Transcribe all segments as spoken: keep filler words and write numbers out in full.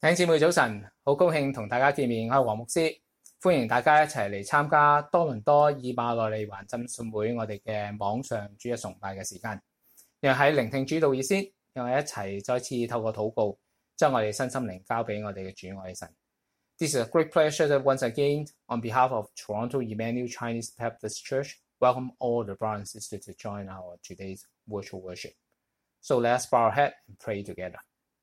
弟兄姊妹早晨，好高興同大家見面，我係黃牧師，歡迎大家一齊嚟參加多倫多以馬內利環浸信會我哋嘅網上主日崇拜嘅時間。讓喺聆聽主道意先，讓我哋一齊再次透過禱告，將我哋身心靈交俾我哋嘅主愛神。This is a great pleasure that once again, on behalf of Toronto Emmanuel Chinese Baptist Church, welcome all the brothers and sisters to join our today's virtual worship. So let us bow our head and pray together.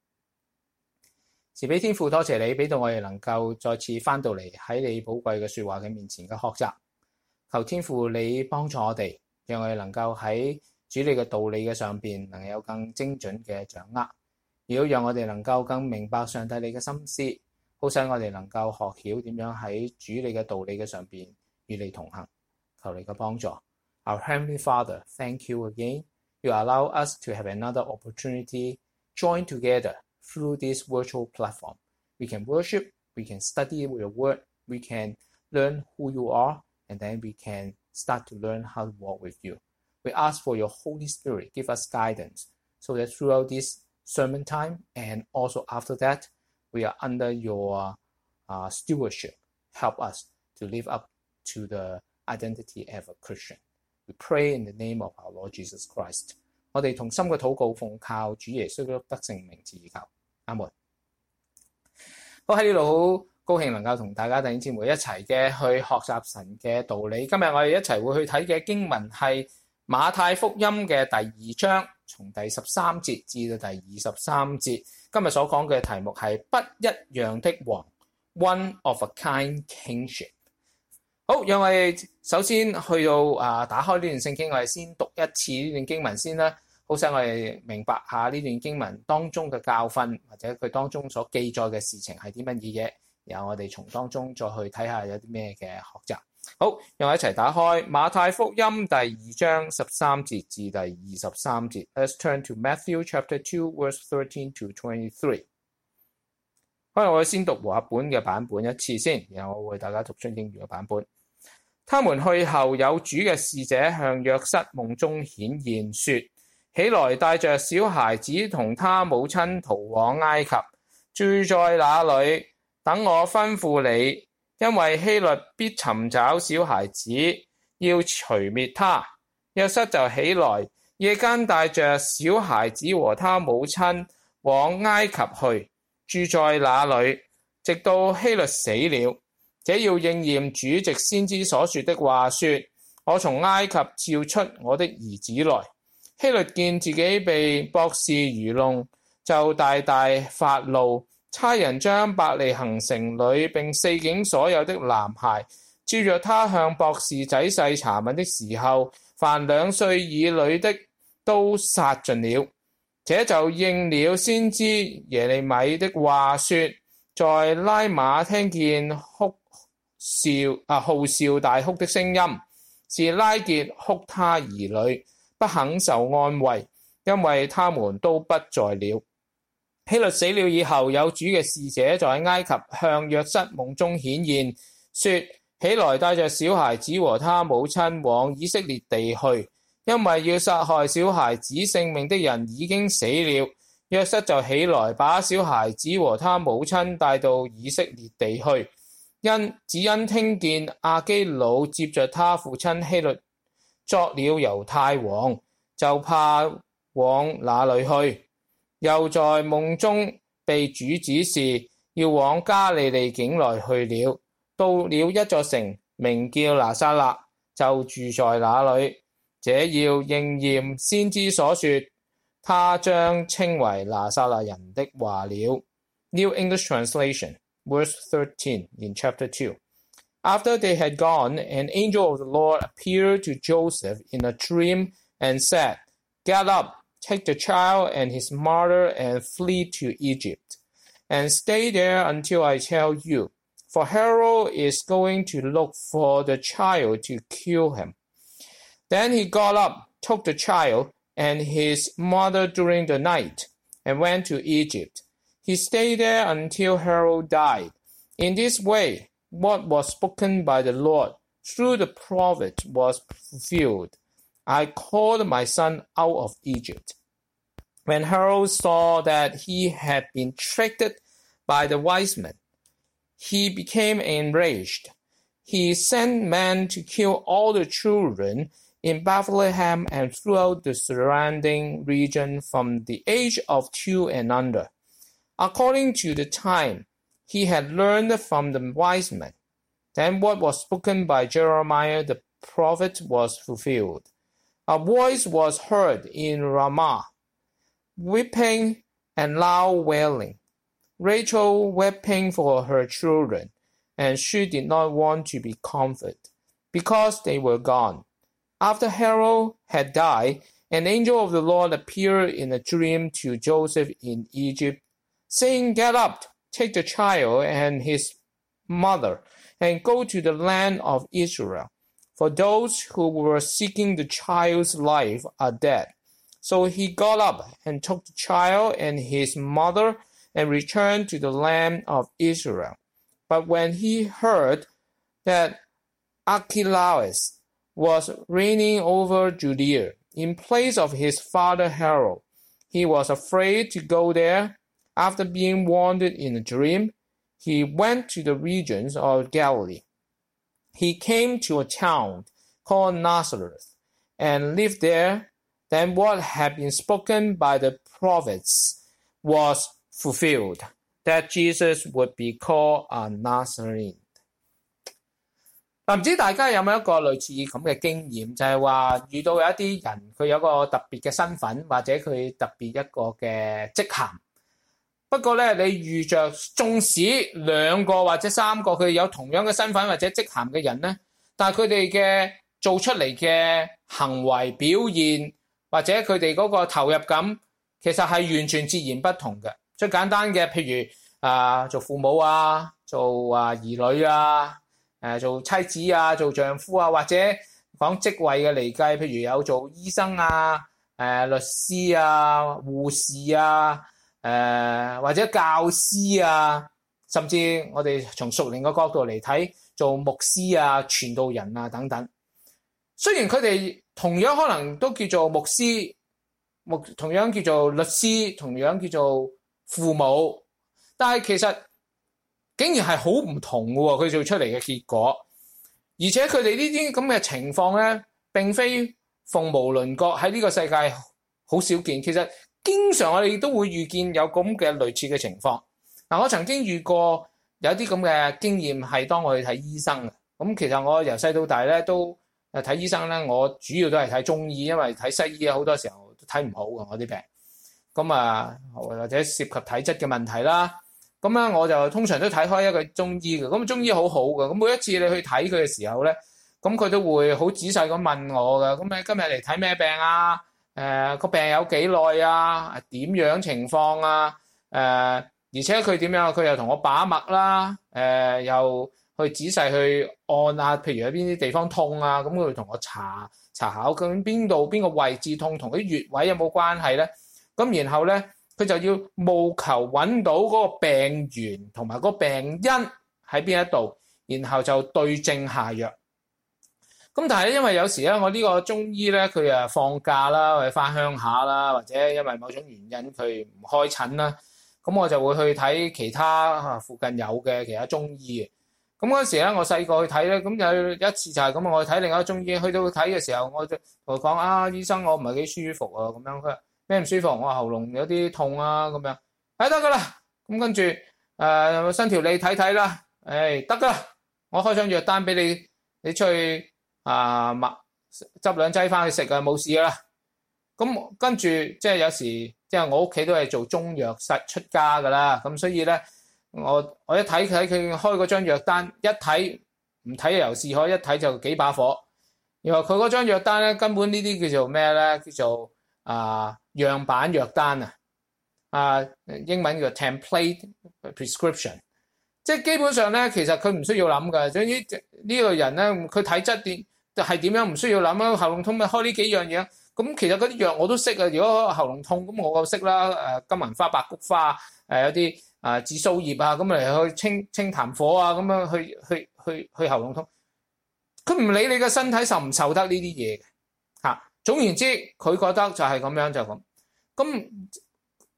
慈悲天父，多謝你俾到我哋能夠再次翻到嚟喺你寶貴嘅說話嘅面前嘅學習。求天父你幫助我哋，讓我哋能夠喺主你嘅道理嘅上邊能有更精準嘅掌握，亦都讓我哋能夠更明白上帝你嘅心思，好使我哋能夠學曉點樣喺主你嘅道理嘅上邊與你同行。求你嘅幫助。Our Heavenly Father, thank you again. You allow us to have another opportunity, join together.Through this virtual platform, we can worship, we can study your word, we can learn who you are, and then we can start to learn how to walk with you. We ask for your Holy Spirit, give us guidance, so that throughout this sermon time and also after that, we are under your uh, stewardship. Help us to live up to the identity of a Christian. We pray in the name of our Lord Jesus Christ. 我哋同心嘅禱告，奉靠主耶穌基督得勝名字而求。阿門。好，喺呢度好高興能夠同大家弟兄姊妹一齊嘅去學習神嘅道理。今日我哋一齊會去睇嘅經文係馬太福音嘅第二章，從第十三節至到第二十三節。今日所講嘅題目係不一樣的王 ，One of a kind kingship。好，讓我哋首先去到啊打開呢段聖經，我哋先讀一次呢段經文先啦。好使我哋明白下呢段經文當中嘅教訓，或者佢當中所記載嘅事情係啲乜嘢嘢，然後我哋從當中再去睇下有啲咩嘅學習。好，讓我一齊打開馬太福音第二章十三節至第二十三節。Let's turn to Matthew chapter two, verse thirteen to twenty-three。可能我先讀和合本嘅版本一次先，然後我為大家讀出英語嘅版本。他們去後，有主嘅使者向約瑟夢中顯現，說：起來，帶着小孩子同他母親逃往埃及，住在那裏，等我吩咐你，因為希律必尋找小孩子，要除滅他。約瑟就起來，夜間帶着小孩子和他母親往埃及去，住在那裏，直到希律死了。這要應驗主藉先知所說的話，說：我從埃及召出我的兒子來。希律見自己被博士愚弄，就大大發怒，差人將伯利恆城裏並四境所有的男孩，照着他向博士仔細查問的時候，凡兩歲以裏的都殺盡了。這就應了先知耶利米的話，說：在拉瑪聽見哭笑啊號笑大哭的聲音，是拉結哭他兒女，不肯受安慰，因為他們都不在了。希律死了以後，有主嘅使者在埃及向約瑟夢中顯現，說：起來，帶着小孩子和他母親往以色列地去，因為要殺害小孩子性命的人已經死了。約瑟就起來，把小孩子和他母親帶到以色列地去，因只因聽見亞基老接着他父親希律作了猶太王，就怕往那裏去。又在夢中被主指示要往加利利境內去了，到了一座城，名叫拿撒勒，就住在那裏。這要應驗先知所說，他將稱為拿撒勒人的話了。New English Translation, verse thirteen in chapter two. After they had gone, an angel of the Lord appeared to Joseph in a dream and said, Get up, take the child and his mother and flee to Egypt, and stay there until I tell you, for Herod is going to look for the child to kill him. Then he got up, took the child and his mother during the night, and went to Egypt. He stayed there until Herod died. In this way, what was spoken by the Lord through the prophet was fulfilled. I called my son out of Egypt. When Herod saw that he had been tricked by the wise men. He became enraged. He sent men to kill all the children in Bethlehem and throughout the surrounding region from the age of two and under, according to the time he had learned from the wise men. Then what was spoken by Jeremiah the prophet was fulfilled. A voice was heard in Ramah, weeping and loud wailing, Rachel weeping for her children, and she did not want to be comforted, because they were gone. After Herod had died, an angel of the Lord appeared in a dream to Joseph in Egypt, saying, "Get up, take the child and his mother, and go to the land of Israel, for those who were seeking the child's life are dead." So he got up and took the child and his mother and returned to the land of Israel. But when he heard that Archelaus was reigning over Judea in place of his father Herod, he was afraid to go there. After being warned in a dream, he went to the regions of Galilee. He came to a town called Nazareth and lived there. Then what had been spoken by the prophets was fulfilled, that Jesus would be called a Nazarene. 唔知大家有冇一個類似咁嘅經驗，就係話遇到有一啲人，佢有個特別嘅身份，或者佢特別一個嘅職銜。不過咧，你遇着縱使兩個或者三個佢有同樣嘅身份或者職銜嘅人咧，但係佢哋嘅做出嚟嘅行為表現，或者佢哋嗰個投入感，其實係完全截然不同嘅。最簡單嘅，譬如啊、呃，做父母啊，做啊兒女啊，誒、呃、做妻子啊，做丈夫啊，或者講職位嘅嚟計，譬如有做醫生啊、誒、呃、律師啊、護士啊、誒、呃、或者教師啊，甚至我哋從屬靈嘅角度嚟睇，做牧師啊、傳道人啊等等。雖然佢哋同樣可能都叫做牧師，牧同樣叫做律師，同樣叫做父母，但係其實竟然係好唔同嘅喎，佢做出嚟嘅結果。而且佢哋呢啲咁嘅情況咧，並非鳳毛麟角，喺呢個世界好少見。其實經常我哋都會遇見有咁嘅類似嘅情況。嗱，我曾經遇過有啲咁嘅經驗係當我去睇醫生嘅。咁其實我由細到大咧都誒睇醫生咧，我主要都係睇中醫，因為睇西醫好多時候都睇唔好嘅我啲病。咁啊，或者涉及體質嘅問題啦。咁咧我就通常都睇開一個中醫嘅。咁中醫好好嘅。咁每一次你去睇佢嘅時候咧，咁佢都會好仔細咁問我嘅。咁你今日嚟睇咩病啊？誒、呃、個病有幾耐啊？點樣情況啊？誒、呃、而且佢點樣？佢又同我把脈啦。誒、呃、又去仔細去按啊，譬如喺邊啲地方痛啊，咁佢同我查查下究竟邊度邊個位置痛，同啲穴位有冇關係咧？咁然後咧，佢就要務求揾到嗰個病源同埋嗰個病因喺邊一度，然後就對症下藥。咁但係咧，因為有時咧，我呢個中醫咧，佢誒放假啦，或者翻鄉下啦，或者因為某種原因佢唔開診啦，咁我就會去睇其他附近有嘅其他中醫嘅。咁嗰陣時咧，我細個去睇咧，咁有一次就係咁，我去睇另一個中醫，去到睇嘅時候，我就同佢講啊，醫生我唔係幾舒服啊，咁樣佢話咩唔舒服？我話喉嚨有啲痛啊，咁樣，誒得噶啦，咁跟住誒伸條脷睇睇啦，誒得噶啦，我開張藥單俾你，你出去啊麥執兩劑翻去食啊，冇事噶啦。咁跟住即係有時即係我屋企都係做中藥實出家噶啦，咁所以咧。我我一睇睇佢開嗰張藥單，一睇唔睇由是可，一睇就幾把火。然後佢嗰張藥單咧，根本呢啲叫做咩咧？叫做啊樣板藥單啊，啊英文叫 template prescription。即係基本上咧，其實佢唔需要諗㗎。總之呢個人咧，佢體質點係點樣唔需要諗啊。喉嚨痛咪開呢幾樣嘢。咁其實嗰啲藥我都識啊。如果喉嚨痛咁我就識啦。誒金銀花、白菊花誒有啲。啊，紫蘇葉啊，咁嚟去清清痰火啊，咁樣去去去去喉嚨痛，佢唔理你嘅身體受唔受得呢啲嘢嘅嚇。總言之，佢覺得就係咁樣就咁。咁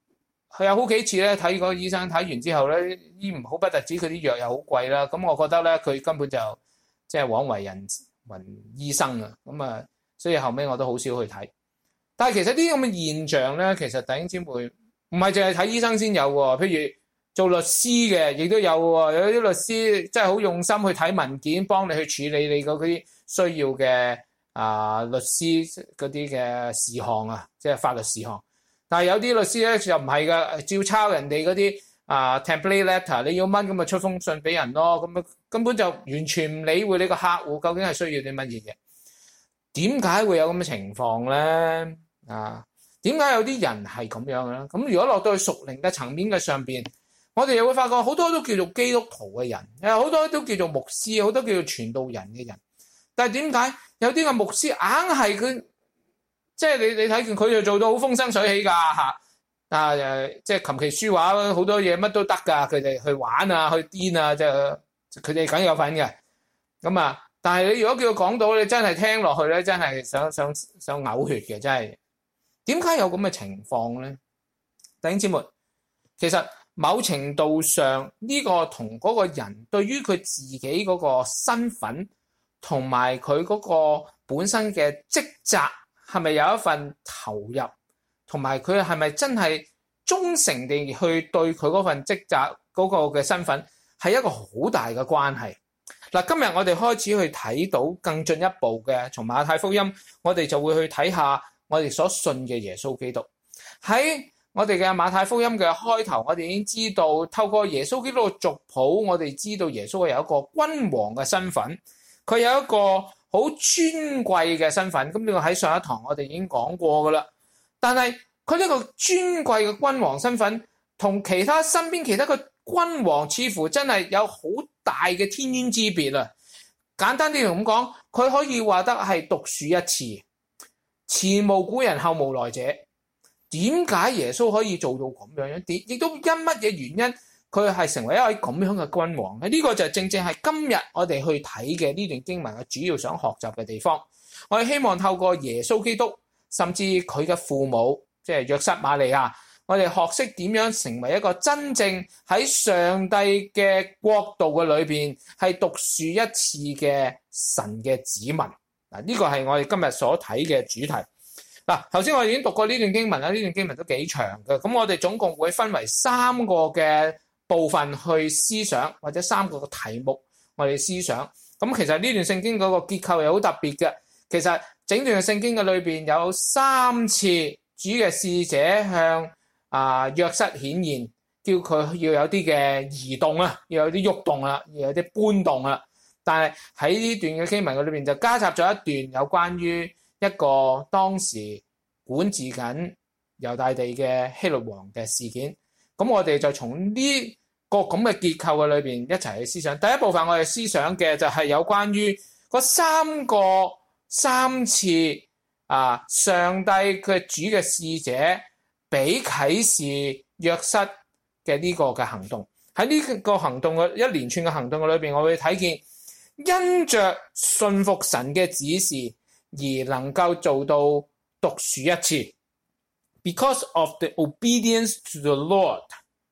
佢有好幾次咧睇個醫生，睇完之後咧醫唔好，不特止佢啲藥又好貴啦。咁我覺得咧佢根本就即係枉為人云醫生啊。咁啊，所以後尾我都好少去睇。但係其實呢啲咁嘅現象咧，其實弟兄姊妹唔係淨係睇醫生先有喎。譬如做律師嘅，亦都有喎。有啲律師真係好用心去睇文件，幫你去處理你嗰啲需要嘅啊律師嗰啲嘅事項啊，即係法律事項。但係有啲律師咧就唔係㗎，照抄人哋嗰啲啊 template letter， 你要乜咁咪出封信俾人咯。咁根本就完全唔理會你個客戶究竟係需要啲乜嘢嘅。點解會有咁嘅情況咧？啊，點解有啲人係咁樣嘅咧？咁如果落到去屬靈嘅層面嘅上邊，我哋又會發覺好多都叫做基督徒嘅人，有好多都叫做牧師，好多叫做傳道人嘅人。但係點解有啲嘅牧師硬係佢？即係你你睇見佢就做到好風生水起㗎嚇，啊誒，即係琴棋書畫好多嘢乜都得㗎，佢哋去玩啊，去癲啊，即係佢哋梗有份嘅。咁啊，但係你如果叫佢講到，你真係聽落去咧，真係想想想嘔血嘅，真係。點解有咁嘅情況咧？弟兄姊妹，其實某程度上呢個同嗰個人對於佢自己嗰個身份同埋佢嗰個本身嘅職責，係咪有一份投入，同埋佢係咪真係忠誠地去對佢嗰份職責嗰個嘅身份，係一個好大嘅關係。嗱，今日我哋開始去睇到更進一步嘅，從馬太福音，我哋就會去睇下我哋所信嘅耶穌基督。喺我哋嘅馬太福音嘅開頭，我哋已經知道透過耶穌基督嘅族譜，我哋知道耶穌係有一個君王嘅身份，佢有一個好尊貴嘅身份。咁呢個喺上一堂我哋已經講過噶啦。但係佢呢個尊貴嘅君王身份，同其他身邊其他嘅君王似乎真係有好大嘅天淵之別啊！簡單啲嚟咁講，佢可以話得係獨樹一幟，前無古人後無來者。點解耶穌可以做到咁樣咧？亦都因乜嘢原因佢係成為一位咁樣嘅君王咧？呢個就正正係今日我哋去睇嘅呢段經文嘅主要想學習嘅地方。我哋希望透過耶穌基督，甚至佢嘅父母，即係約瑟瑪利亞，我哋學識點樣成為一個真正喺上帝嘅國度嘅裏邊係獨樹一幟嘅神嘅子民。嗱，呢個係我哋今日所睇嘅主題。嗱，頭先我已經讀過呢段經文啦，呢段經文都幾長嘅。咁我哋總共會分為三個嘅部分去思想，或者三個嘅題目我哋思想。咁其實呢段聖經嗰個結構又好特別嘅。其實整段嘅聖經嘅裏邊有三次主嘅使者向啊約瑟顯現，叫佢要有啲嘅移動啊，要有啲喐動啦，要有啲搬動啦。但係喺呢段嘅經文嘅裏邊就加插咗一段有關於一個當時管治緊猶大地嘅希律王嘅事件。咁我哋就從呢個咁嘅結構嘅裏邊一齊去思想。第一部分我哋思想嘅就係有關於嗰三個三次啊上帝嘅主嘅使者俾啟示約瑟嘅呢個嘅行動。喺呢個行動嘅一連串嘅行動嘅裏邊，我會睇見因着信服神嘅指示而能夠做到獨樹一幟。Because of the obedience to the Lord,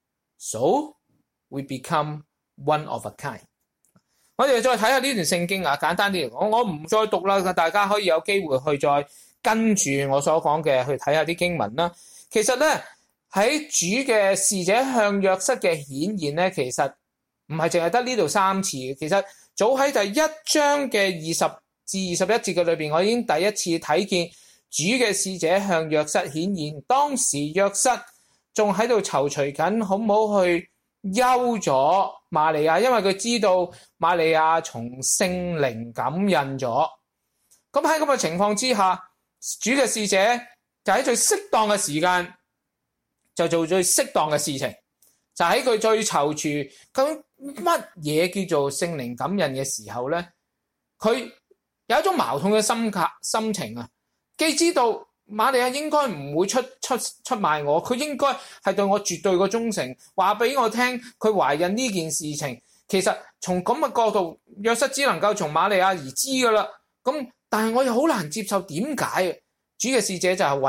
so we become one of a kind。 我哋再睇下呢段聖經啊，簡單啲嚟講，我唔再讀啦，大家可以有機會去再跟住我所講嘅去睇下啲經文啦。其實咧喺主嘅使者向約瑟嘅顯現咧，其實唔係淨係得呢度三次。其實早喺第一章嘅二十至二十一節嘅裏邊，我已經第一次睇見主嘅使者向約瑟顯現。當時約瑟仲喺度躊躇緊，好唔好去休咗瑪利亞，因為佢知道瑪利亞從聖靈感孕咗。咁喺咁嘅情況之下，主嘅使者就喺最適當嘅時間就做最適當嘅事情，就喺佢最躊躇究竟乜嘢叫做聖靈感孕嘅時候咧，佢有一種矛盾嘅心格心情啊，既知道瑪利亞應該唔會出出出賣我，佢應該係對我絕對嘅忠誠，話俾我聽佢懷孕呢件事情。其實從咁嘅角度，約瑟只能夠從瑪利亞而知噶啦。咁但係我又好難接受，點解主嘅使者就係為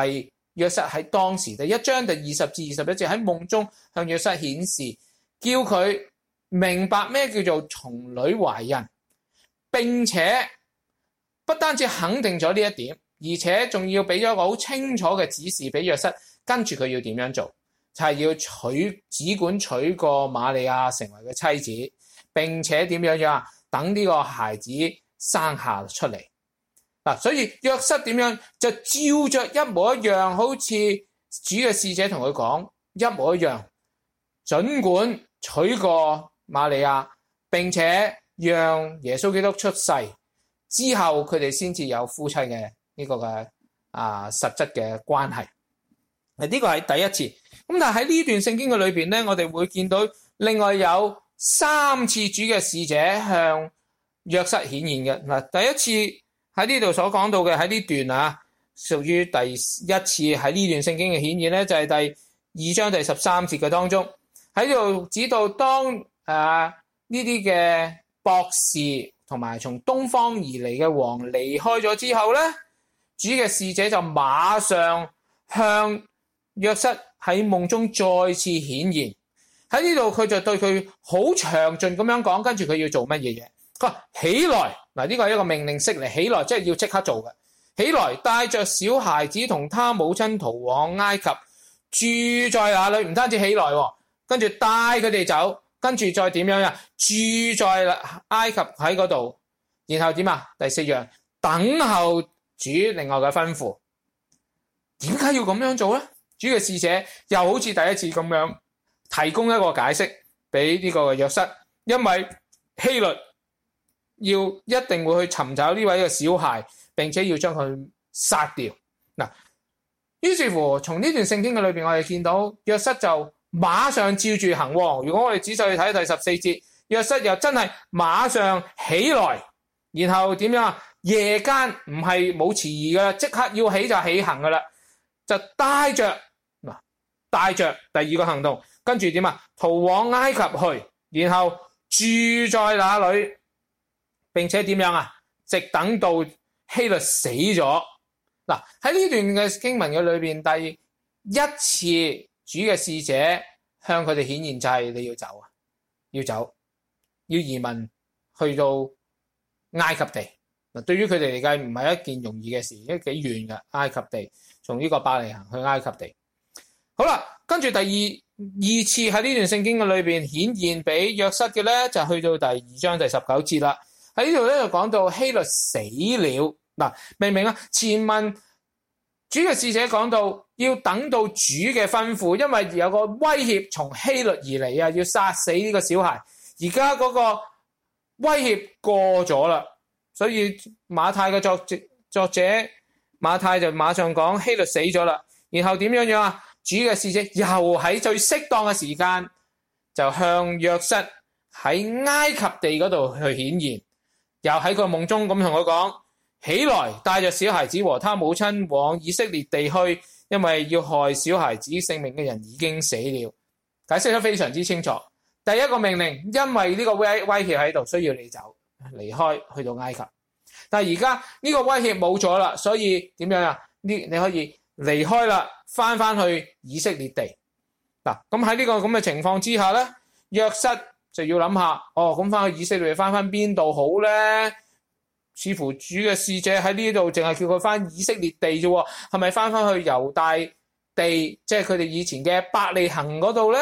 約瑟喺當時第一章第二十至二十一節喺夢中向約瑟顯示，叫佢明白咩叫做從女懷孕，並且不單止肯定咗呢一點，而且仲要俾咗一個好清楚嘅指示俾約瑟，跟住佢要點樣做，就係、是、要娶只管娶過瑪利亞成為佢妻子，並且點樣樣啊？等呢個孩子生下出嚟。嗱，所以約瑟點樣就照着一模一樣，好似主嘅使者同佢講一模一樣，儘管娶過瑪利亞，並且讓耶穌基督出世之後，佢哋先至有夫妻嘅呢個嘅啊實質嘅關係。呢、這個係第一次。咁但係喺呢段聖經嘅裏邊咧，我哋會見到另外有三次主嘅使者向約瑟顯現嘅。嗱，第一次喺呢度所講到嘅喺呢段啊，屬於第一次喺呢段聖經嘅顯現咧，就係、是、第二章第十三節嘅當中，喺度指到當誒呢啲嘅博士同埋從東方而嚟嘅王離開咗之後咧，主嘅使者就馬上向約瑟喺夢中再次顯現。喺呢度佢就對佢好詳盡咁樣講，跟住佢要做乜嘢嘢？佢話起來，嗱，呢個係一個命令式嚟，起來即係要即刻做嘅。起來，帶着小孩子同他母親逃往埃及，住在那裏。唔單止起來，跟住帶佢哋走，跟住再點樣啊？住在埃及喺嗰度，然後點啊？第四樣，等候主另外嘅吩咐。點解要咁樣做咧？主嘅使者又好似第一次咁樣提供一個解釋俾呢個約瑟，因為希律要一定會去尋找呢位嘅小孩，並且要將佢殺掉。嗱，於是乎從呢段聖經嘅裏邊，我哋見到約瑟就馬上照住行。如果我哋仔細去睇第十四節，約瑟又真係馬上起來，然後點樣啊？夜間唔係冇遲疑噶啦，即刻要起就起行噶啦，就帶着嗱，帶着第二個行動，跟住點啊？逃往埃及去，然後住在那裏。並且點樣啊？直等到希律死咗。嗱，喺呢段嘅經文嘅裏邊，第一次主嘅使者向佢哋顯現就係你要走啊，要走，要移民去到埃及地。嗱，對於佢哋嚟計唔係一件容易嘅事，因為幾遠嘅埃及地，從呢個伯利恆去埃及地。好啦，跟住第二二次喺呢段聖經嘅裏邊顯現俾約瑟嘅咧，就去到第二章第十九節啦。喺呢度咧就講到希律死了。嗱，明唔明啊？前文主嘅使者講到要等到主嘅吩咐，因為有個威脅從希律而嚟啊，要殺死呢個小孩。而家嗰個威脅過咗啦，所以馬太嘅作者作者馬太就馬上講希律死咗啦。然後點樣樣啊？主嘅使者又喺最適當嘅時間就向約瑟喺埃及地嗰度去顯現。又喺個夢中咁同佢講，起來，帶着小孩子和他母親往以色列地去，因為要害小孩子性命嘅人已經死了。解釋得非常之清楚。第一個命令，因為呢個威威脅喺度，需要你走，離開去到埃及。但係而家呢個威脅冇咗啦，所以點樣啊？呢你可以離開啦，翻翻去以色列地。嗱，咁喺呢個咁嘅情況之下咧，約瑟就要諗下，哦，咁翻去以色列翻翻邊度好咧？似乎主嘅使者喺呢度淨係叫佢翻以色列地啫，係咪翻翻去猶大地，即係佢哋以前嘅伯利恆嗰度咧？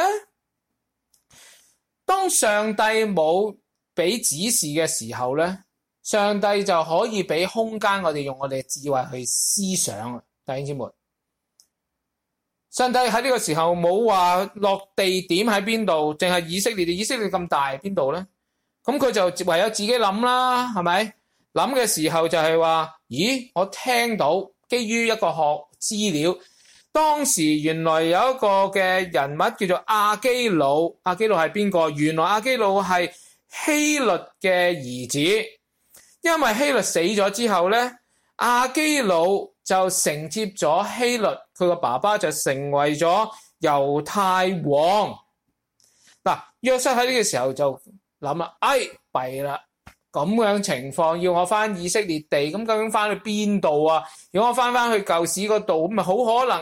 當上帝冇俾指示嘅時候咧，上帝就可以俾空間我哋用我哋嘅智慧去思想。弟兄姊妹，上帝喺呢個時候冇話落地點喺邊度，淨係以色列。以色列咁大，邊度咧？咁佢就唯有自己諗啦，係咪？諗嘅時候就係話，咦，我聽到基於一個學資料，當時原來有一個嘅人物叫做亞基老。亞基老係邊個？原來亞基老係希律嘅兒子。因為希律死咗之後咧，亞基老就承接咗希律，佢個爸爸就成為咗猶太王。嗱，約瑟喺呢個時候就諗啦，哎，弊啦，咁樣情況要我翻以色列地，咁究竟翻去邊度啊？如果我翻翻去舊市嗰度，咁咪好可能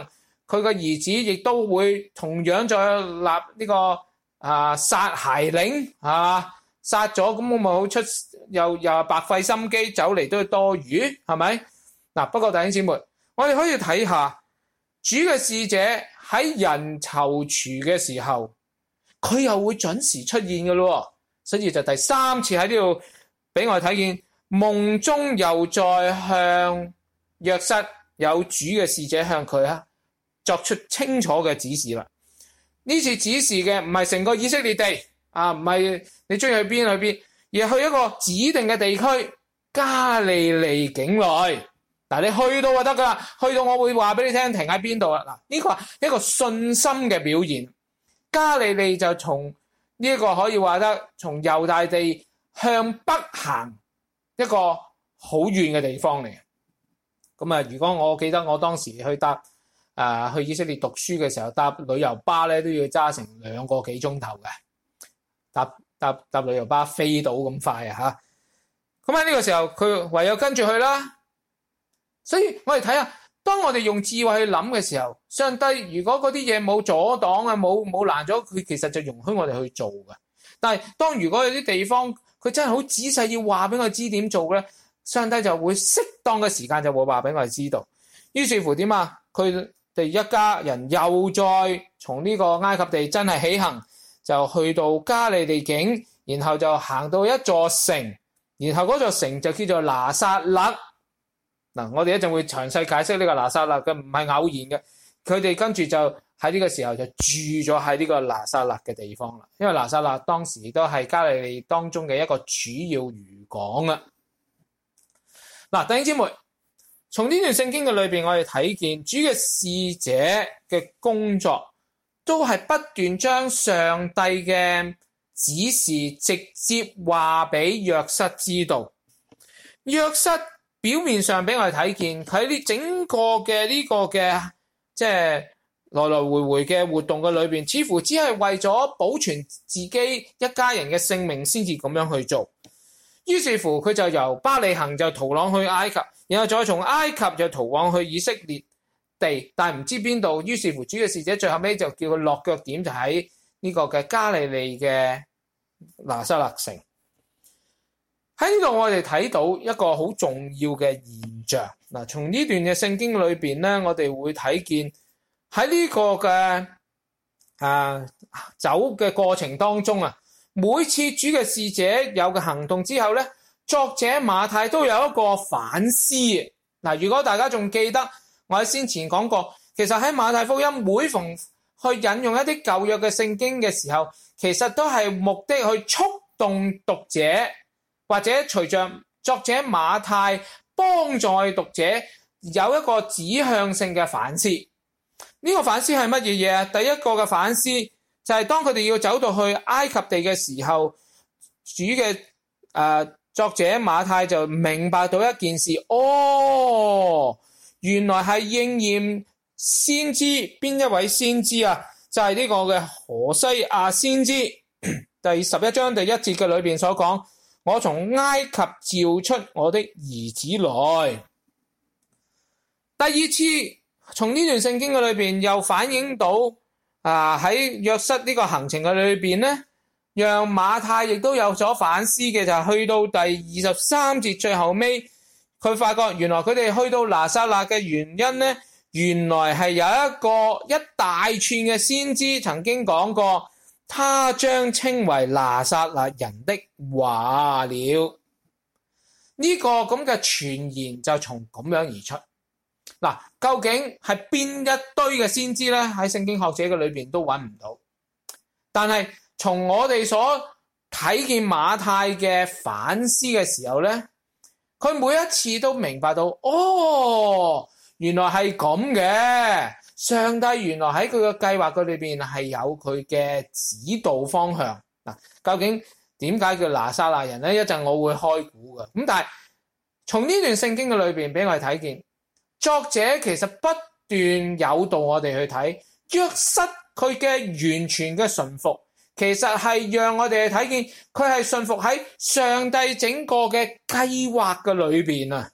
佢個兒子亦都會同樣再立呢、這個啊殺孩令啊，殺咗咁我咪好出又又白費心機走嚟都係多餘，係咪？嗱，不過弟兄姊妹，我哋可以睇下主嘅使者喺人躊躇嘅時候，佢又會準時出現嘅咯。所以就第三次喺呢度俾我哋睇見，夢中又再向約瑟有主嘅使者向佢啊作出清楚嘅指示啦。呢次指示嘅唔係成個以色列地啊，唔係你中意去邊去邊，而係去一個指定嘅地區加利利境內。嗱，你去到就得噶啦，去到我會話俾你聽停喺邊度啦。嗱，呢個係一個信心嘅表現。加利利就從呢一個可以話得從猶大地向北行一個好遠嘅地方嚟。咁啊，如果我記得我當時去搭啊去以色列讀書嘅時候，搭旅遊巴咧都要揸成兩個幾鐘頭嘅，搭搭搭旅遊巴飛到咁快啊吓。咁喺呢個時候，佢唯有跟住去啦。所以我哋睇下，當我哋用智慧去諗嘅時候，上帝如果嗰啲嘢冇阻擋啊，冇冇攔咗，佢其實就容許我哋去做嘅。但係當如果有啲地方佢真係好仔細要話俾我知點做咧，上帝就會適當嘅時間就會話俾我哋知道。於是乎點啊？佢哋一家人又再從呢個埃及地真係起行，就去到加利利境，然後就行到一座城，然後嗰座城就叫做拿撒勒。嗱，我哋一陣會詳細解釋呢個拿撒勒嘅，唔係偶然嘅。佢哋跟住就喺呢個時候就住咗喺呢個拿撒勒嘅地方啦。因為拿撒勒當時亦都係加利利當中嘅一個主要漁港啊。嗱，弟兄姊妹，從呢段聖經嘅裏邊，我哋睇見主嘅使者嘅工作都係不斷將上帝嘅指示直接話俾約瑟知道。約瑟表面上俾我哋睇見，佢喺呢整個嘅呢個嘅即係來來回回嘅活動嘅裏邊，似乎只係為咗保存自己一家人嘅性命先至咁樣去做。於是乎佢就由巴利恆就逃往去埃及，然後再從埃及就逃往去以色列地，但係唔知邊度。於是乎主嘅使者最後尾就叫佢落腳點就喺呢個嘅加利利嘅拿撒勒城。喺呢度我哋睇到一個好重要嘅現象。嗱，從呢段嘅聖經裏邊咧，我哋會睇見喺呢個嘅啊走嘅過程當中啊，每次主嘅使者有嘅行動之後咧，作者馬太都有一個反思。嗱，如果大家仲記得我喺先前講過，其實喺馬太福音每逢去引用一啲舊約嘅聖經嘅時候，其實都係目的去觸動讀者，或者隨着作者馬太幫助讀者有一個指向性嘅反思。呢個反思係乜嘢嘢啊？第一個嘅反思就係當佢哋要走到去埃及地嘅時候，主嘅誒、呃、作者馬太就明白到一件事，哦，原來係應驗先知邊一位先知啊？就係、是、呢個嘅何西亞先知第十一章第一節嘅裏邊所講，我從埃及召出我的兒子來。第二次從呢段聖經嘅裏邊又反映到啊喺約瑟呢個行程嘅裏邊咧，讓馬太亦都有所反思嘅，就係去到第二十三節最後尾，佢發覺原來佢哋去到拿撒勒嘅原因咧，原來係有一個一大串嘅先知曾經講過，他將稱為拿撒勒人的話了。呢、這個咁嘅傳言就從咁樣而出。嗱，究竟係邊一堆嘅先知咧？喺聖經學者嘅裏邊都揾唔到。但係從我哋所睇見馬太嘅反思嘅時候咧，佢每一次都明白到，哦，原來係咁嘅。上帝原來喺佢嘅計劃嘅裏邊係有佢嘅指導方向。嗱，究竟點解叫拿撒勒人咧？一陣我會開估嘅。咁但係從呢段聖經嘅裏邊俾我哋睇見，作者其實不斷誘導我哋去睇約瑟佢嘅完全嘅順服，其實係讓我哋去睇見佢係順服喺上帝整個嘅計劃嘅裏邊啊。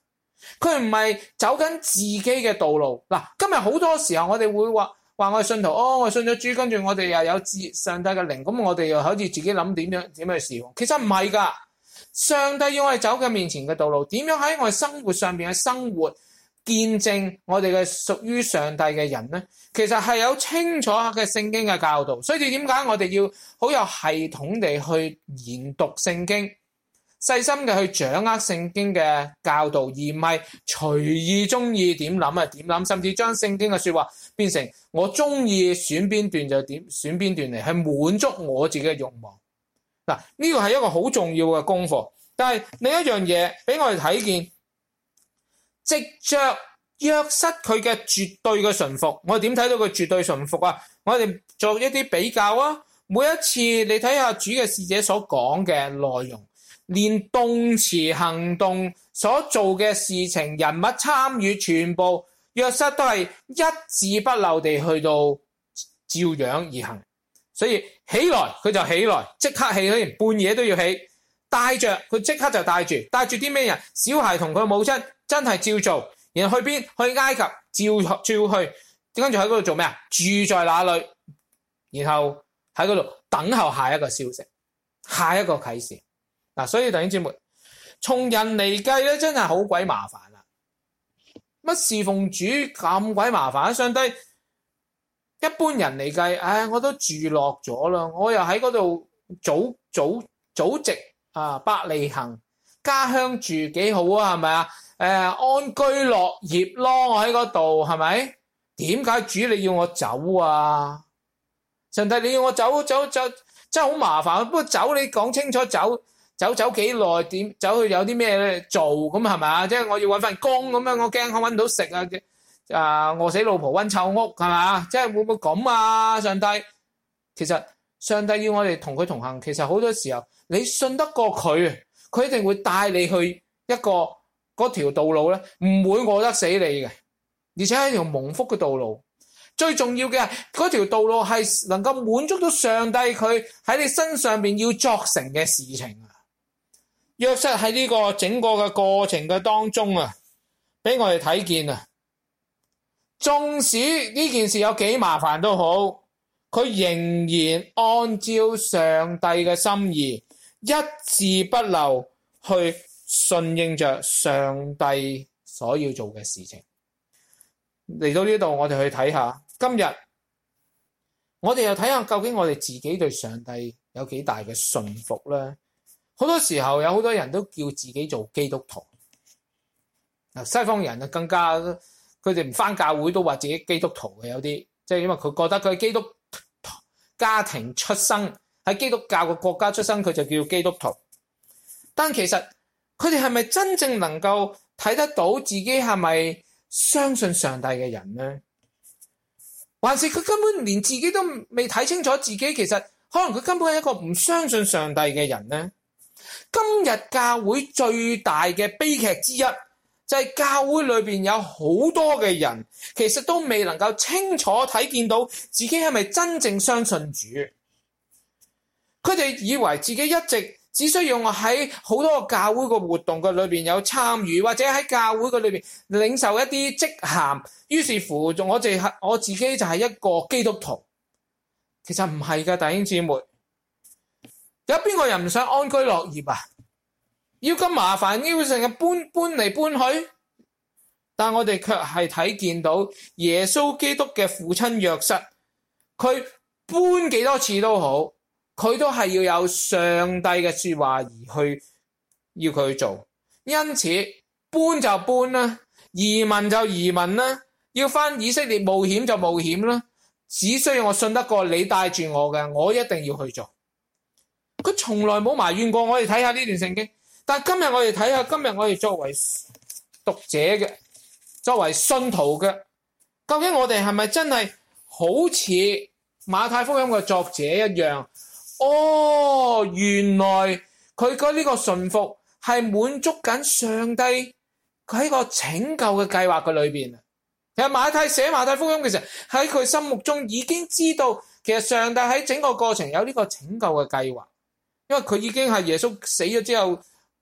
佢唔係走緊自己嘅道路。嗱，今日好多時候我哋會話話我係信徒，哦，我信咗主，跟住我哋又有上帝嘅靈，咁我哋又好似自己諗點樣點樣去侍奉。其實唔係噶，上帝要我哋走嘅面前嘅道路，點樣喺我哋生活上邊嘅生活見證我哋嘅屬於上帝嘅人呢？其實係有清楚嘅聖經嘅教導。所以點解我哋要好有系統地去研讀聖經，細心嘅去掌握聖經嘅教導，而唔係隨意中意點諗啊點諗，甚至將聖經嘅說話變成我中意選邊段就點選邊段嚟，去滿足我自己嘅慾望。嗱，呢個係一個好重要嘅功課。但係另一樣嘢俾我哋睇見，藉着約瑟佢嘅絕對嘅順服，我哋點睇到佢絕對順服啊？我哋做一啲比較啊。每一次你睇下主嘅使者所講嘅內容，連動詞行動所做嘅事情，人物參與，全部約瑟都係一字不漏地去到照樣而行。所以起來佢就起來，即刻起，連半夜都要起。帶着佢即刻就帶住，帶住啲咩人？小孩同佢母親真係照做。然後去邊？去埃及，照照去。跟住喺嗰度做咩啊？住在那裏，然後喺嗰度等候下一個消息，下一個啟示。嗱，所以弟兄姊妹，從人嚟計咧，真係好鬼麻煩啦。乜侍奉主咁鬼麻煩？上帝一般人嚟計，唉，我都住落咗啦，我又喺嗰度祖祖祖籍啊，伯利恆家鄉住幾好啊，係咪啊？誒，安居樂業咯，我喺嗰度係咪？點解主你要我走啊？上帝你要我走走走，真係好麻煩。不過走你講清楚，走走走幾耐？點走去有啲咩做咁係咪啊？即係我要搵份工咁樣，我驚我搵到食啊！啊，餓死老婆溫臭屋係咪？即係會唔會咁啊？上帝，其實上帝要我哋同佢同行，其實好多時候你信得過佢，佢一定會帶你去一個嗰條道路咧，唔會餓得死你嘅，而且係一條蒙福嘅道路。最重要嘅係嗰條道路係能夠滿足到上帝佢喺你身上邊要作成嘅事情啊！約瑟喺呢個整個嘅過程嘅當中啊，俾我哋睇見啊，縱使呢件事有幾麻煩都好，佢仍然按照上帝嘅心意，一字不漏去順應着上帝所要做嘅事情。嚟到呢度，我哋去睇下，今日我哋又睇下究竟我哋自己對上帝有幾大嘅信服咧？好多時候有好多人都叫自己做基督徒，西方人啊更加，佢哋唔返教會都話自己基督徒嘅，有啲即係因為佢覺得佢係基督家庭出生，喺基督教嘅國家出生，佢就叫基督徒。但其實佢哋係咪真正能夠睇得到自己係咪相信上帝嘅人呢？還是佢根本連自己都未睇清楚自己，其實可能佢根本係一個唔相信上帝嘅人呢？今日教會最大嘅悲劇之一，就係教會裏邊有好多嘅人，其實都未能夠清楚睇見到自己係咪真正相信主。佢哋以為自己一直只需要我喺好多個教會個活動嘅裏邊有參與，或者喺教會嘅裏邊領受一啲職銜，於是乎我哋我自己就係一個基督徒。其實唔係噶，弟兄姊妹，有邊個人唔想安居樂業啊？要咁麻煩，要成日搬搬嚟搬去。但我哋卻係睇見到耶穌基督嘅父親約瑟，佢搬幾多次都好，佢都係要有上帝嘅說話而去要佢去做。因此搬就搬啦，移民就移民啦，要返以色列冒險就冒險啦。只需要我信得過你帶住我嘅，我一定要去做。佢從來冇埋怨過。我哋睇下呢段聖經。但係今日我哋睇下，今日我哋作為讀者嘅，作為信徒嘅，究竟我哋係咪真係好似馬太福音嘅作者一樣？哦，原來佢嘅呢個順服係滿足緊上帝佢喺個拯救嘅計劃嘅裏邊。其實馬太寫馬太福音嘅時候，喺佢心目中已經知道，其實上帝喺整個過程有呢個拯救嘅計劃，因為佢已經係耶穌死咗之後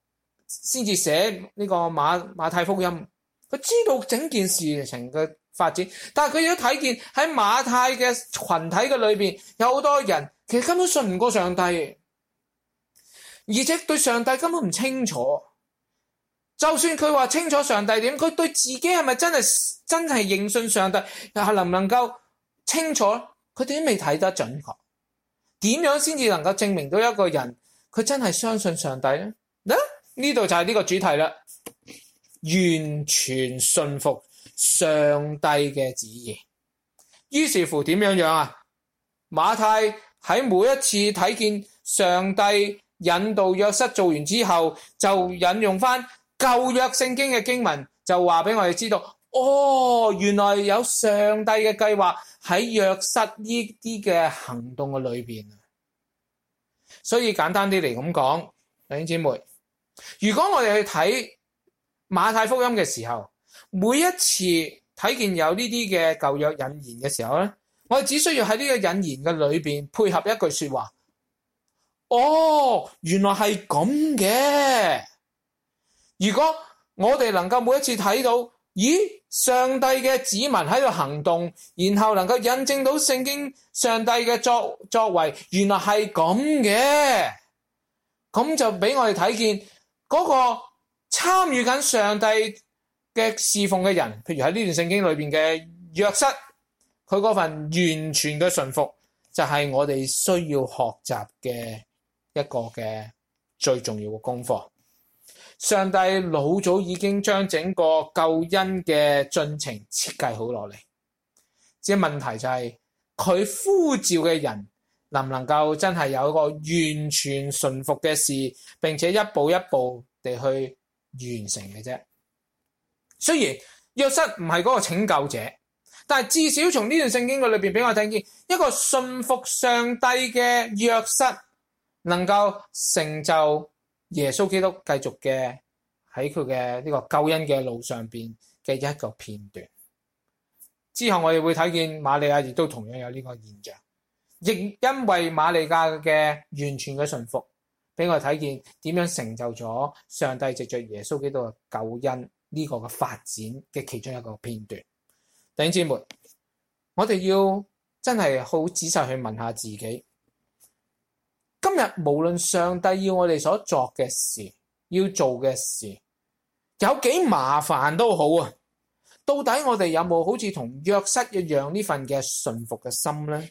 先至寫呢個馬馬太福音。佢知道整件事情嘅發展，但係佢亦都睇見喺馬太嘅群體嘅裏邊，有好多人其實根本信唔過上帝，而且對上帝根本唔清楚。就算佢話清楚上帝點，佢對自己係咪真係真係認信上帝，又係能唔能夠清楚？佢哋都未睇得準確。點樣先至能夠證明到一個人佢真係相信上帝呢？嗱，呢度就係呢個主題啦。完全信服上帝嘅旨意。於是乎點樣樣啊？馬太喺每一次睇見上帝引導約瑟做完之後，就引用翻舊約聖經嘅經文，就話俾我哋知道，哦，原來有上帝嘅計劃喺約瑟呢啲嘅行動嘅裏邊。所以簡單啲嚟咁講，弟兄姊妹，如果我哋去睇馬太福音嘅時候，每一次睇見有呢啲嘅舊約引言嘅時候咧，我哋只需要喺呢個引言嘅裏邊配合一句說話，哦，原來係咁嘅。如果我哋能夠每一次睇到，咦，上帝嘅子民喺度行動，然後能夠印證到聖經上帝嘅作作為，原來係咁嘅，咁就俾我哋睇見嗰個參與緊上帝嘅侍奉嘅人，譬如喺呢段聖經裏邊嘅約瑟，佢嗰份完全嘅順服，就係我哋需要學習嘅一個嘅最重要嘅功課。上帝老早已經將整個救恩嘅進程設計好落嚟，只係問題就係佢呼召嘅人能唔能夠真係有一個完全順服嘅事，並且一步一步地去完成嘅啫。雖然約瑟唔係嗰個拯救者，但係至少從呢段聖經嘅裏邊俾我睇見一個信服上帝嘅約瑟能夠成就耶穌基督繼續嘅喺佢嘅呢個救恩嘅路上邊嘅一個片段。之後我哋會睇見瑪利亞亦都同樣有呢個現象，亦因為瑪利亞嘅完全嘅順服，俾我哋睇見點樣成就咗上帝藉着耶穌基督嘅救恩呢個嘅發展嘅其中一個片段。弟兄姊妹，我哋要真係好仔細去問下自己，今日無論上帝要我哋所作嘅事，要做嘅事有幾麻煩都好啊，到底我哋有冇好似同約瑟一樣呢份嘅順服嘅心呢？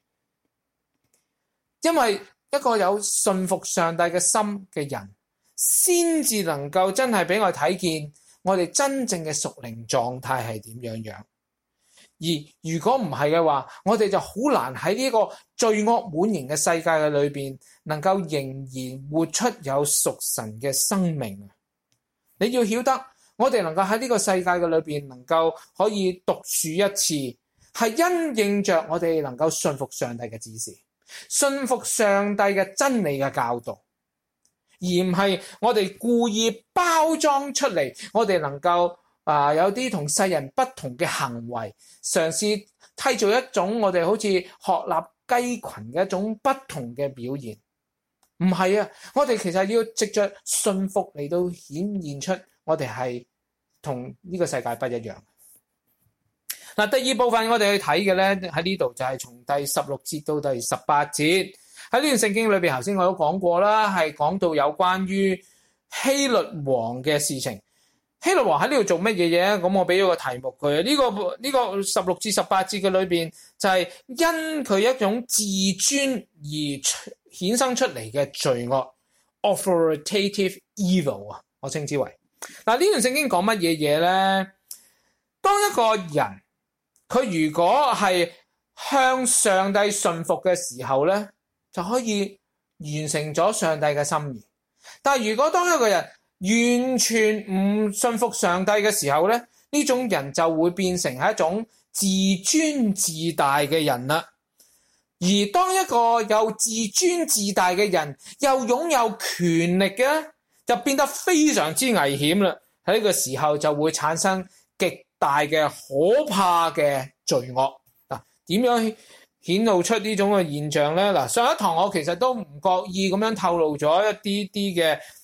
因為一個有順服上帝嘅心嘅人，先至能夠真係俾我哋睇見我哋真正嘅屬靈狀態係點樣樣。而如果唔係嘅話，我哋就好難喺呢個罪惡滿盈嘅世界嘅裏邊，能夠仍然活出有屬神嘅生命。你要曉得，我哋能夠喺呢個世界嘅裏邊，能夠可以獨樹一幟，係因應着我哋能夠信服上帝嘅指示，信服上帝嘅真理嘅教導，而唔係我哋故意包裝出嚟，我哋能夠啊、呃，有啲同世人不同嘅行為，嘗試締造一種我哋好似鶴立雞群嘅一種不同嘅表現。唔係啊，我哋其實要藉着信服嚟到顯現出我哋係同呢個世界不一樣。嗱，第二部分我哋去睇嘅咧，喺呢度就係從第十六節到第十八節。喺呢段聖經裏邊，頭先我都講過啦，係講到有關於希律王嘅事情。希律王喺呢度做乜嘢嘢？咁我俾咗個題目佢，呢、這個呢、這個十六至十八節嘅裏邊就係因佢一種自尊而衍生出嚟嘅罪惡 authoritative evil 啊，我稱之為。嗱，呢段聖經講乜嘢嘢咧？當一個人佢如果係向上帝順服嘅時候咧，就可以完成咗上帝嘅心意。但係如果當一個人完全唔信服上帝嘅時候咧，呢種人就會變成係一種自尊自大嘅人啦。而當一個又自尊自大嘅人又擁有權力嘅，就變得非常之危險啦。喺呢個時候就會產生極大嘅可怕嘅罪惡。嗱，點樣顯露出呢種嘅現象咧？嗱，上一堂我其實都唔覺意咁樣透露咗一啲啲嘅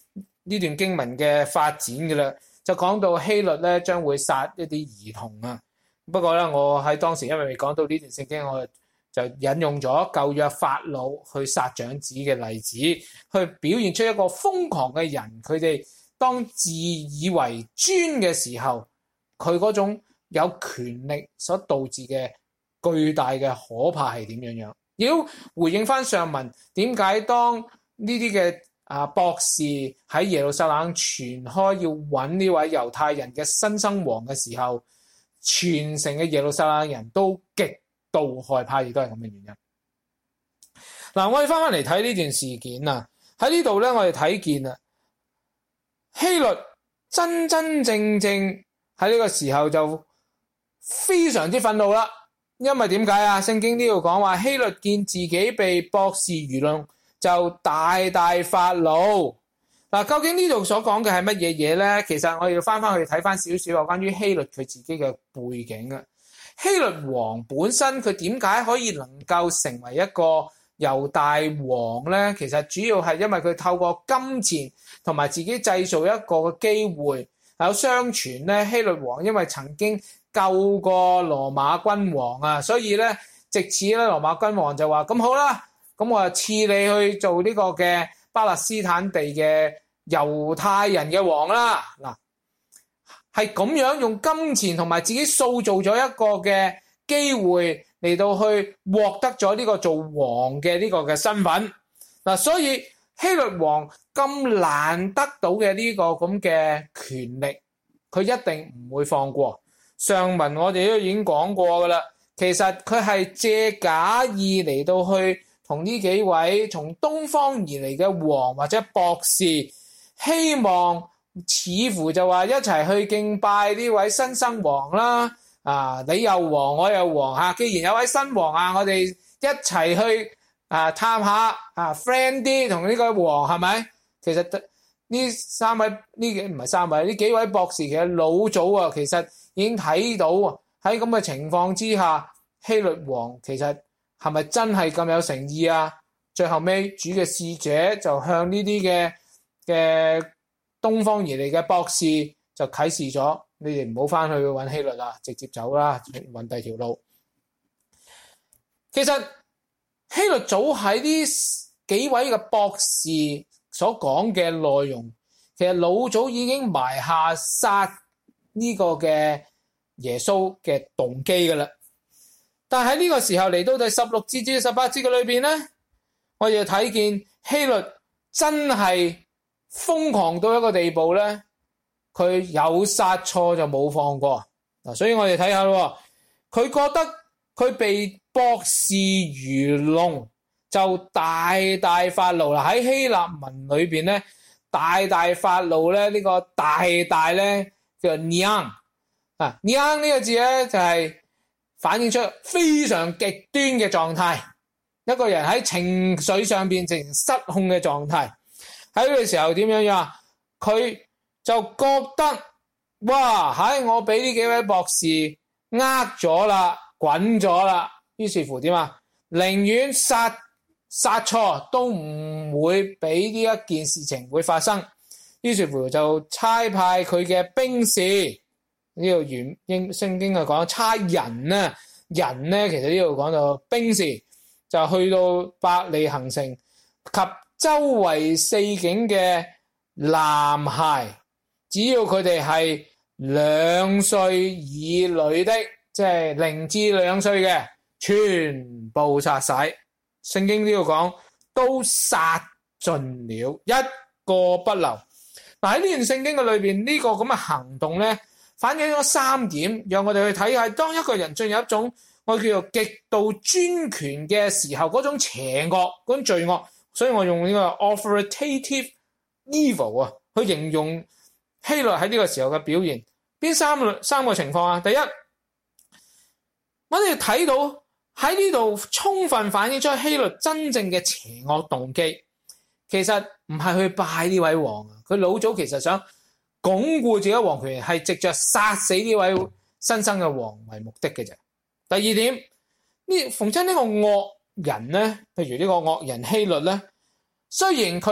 呢段經文嘅發展嘅啦，就講到希律咧將會殺一啲兒童啊。不過咧，我喺當時因為未講到呢段聖經，我就引用咗舊約法老去殺長子嘅例子，去表現出一個瘋狂嘅人，佢哋當自以為尊嘅時候，佢嗰種有權力所導致嘅巨大嘅可怕係點樣樣。要回應翻上文，點解當呢啲嘅啊博士喺耶路撒冷傳開要揾呢位猶太人嘅新生王嘅時候，全城嘅耶路撒冷人都極度害怕，亦都係咁嘅原因。嗱，我哋翻翻嚟睇呢段事件啊，喺呢度咧，我哋睇見啊，希律真真正正喺呢個時候就非常之憤怒啦。因為點解啊？聖經呢度講話希律見自己被博士愚弄，就大大發怒。嗱，究竟呢度所講嘅係乜嘢嘢咧？其實我要翻翻去睇翻少少有關於希律佢自己嘅背景啊。希律王本身佢點解可以能夠成為一個猶大王咧？其實主要係因為佢透過金錢同埋自己製造一個嘅機會。有相傳咧，希律王因為曾經救過羅馬君王啊，所以咧，藉此咧，羅馬君王就話：咁好啦，咁我就賜你去做呢個嘅巴勒斯坦地嘅猶太人嘅王啦。嗱，係咁樣用金錢同埋自己塑造咗一個嘅機會嚟到去獲得咗呢個做王嘅呢個嘅身份。嗱，所以希律王咁難得到嘅呢個咁嘅權力，佢一定唔會放過。上文我哋都已經講過噶啦，其實佢係借假意嚟到去同呢幾位從東方而嚟嘅王或者博士，希望似乎就話一齊去敬拜呢位新生王啦。啊，你又王我又王吓，既然有位新王啊，我哋一齊去啊探下啊 friend 啲同呢個王係咪？其實呢三位呢幾唔係三位呢幾位博士其實老早啊，其實已經睇到喺咁嘅情況之下，希律王其實係咪真係咁有誠意啊？最後尾主嘅使者就向呢啲嘅嘅東方而嚟嘅博士就啟示咗，你哋唔好翻去揾希律啦，直接走啦，揾第二條路。其實希律早喺呢幾位嘅博士所講嘅內容，其實老早已經埋下殺呢個嘅耶穌嘅動機噶啦。但係喺呢個時候嚟到第十六節至十八節嘅裏邊咧，我哋就睇見希律真係瘋狂到一個地步咧，佢有殺錯就冇放過嗱。所以我哋睇下咯，佢覺得佢被博士愚弄，就大大發怒啦。喺希臘文裏邊咧，大大發怒咧，呢個大大咧叫 niang 啊 niang 呢個字咧就係反映出非常極端嘅狀態，一個人喺情緒上邊呈失控嘅狀態。喺呢個時候點樣樣？佢就覺得哇，喺我俾呢幾位博士呃咗啦，滾咗啦，於是乎點啊？寧願殺殺錯都唔會俾呢一件事情會發生，於是乎就差派佢嘅兵士，呢度原英聖經係講差人啊，人咧其實呢度講到兵士，就去到伯利恆城及周圍四境嘅男孩，只要佢哋係兩歲以內的，即係零至兩歲嘅，全部殺晒。聖經呢度講都殺盡了，一個不留。嗱，喺呢段聖經嘅裏邊，呢個咁嘅行動咧，反映咗三點，讓我哋去睇下，當一個人進入一種我叫做極度專權嘅時候，嗰種邪惡，嗰種罪惡。所以我用呢個 authoritative evil 啊，去形容希律喺呢個時候嘅表現。邊三個三個情況啊？第一，我哋睇到喺呢度充分反映出希律真正嘅邪惡動機，其實唔係去拜呢位王啊，佢老早其實想鞏固自己王權，係藉着殺死呢位新生嘅王為目的嘅啫。第二點，呢逢親呢個惡人咧，譬如呢個惡人希律咧，雖然佢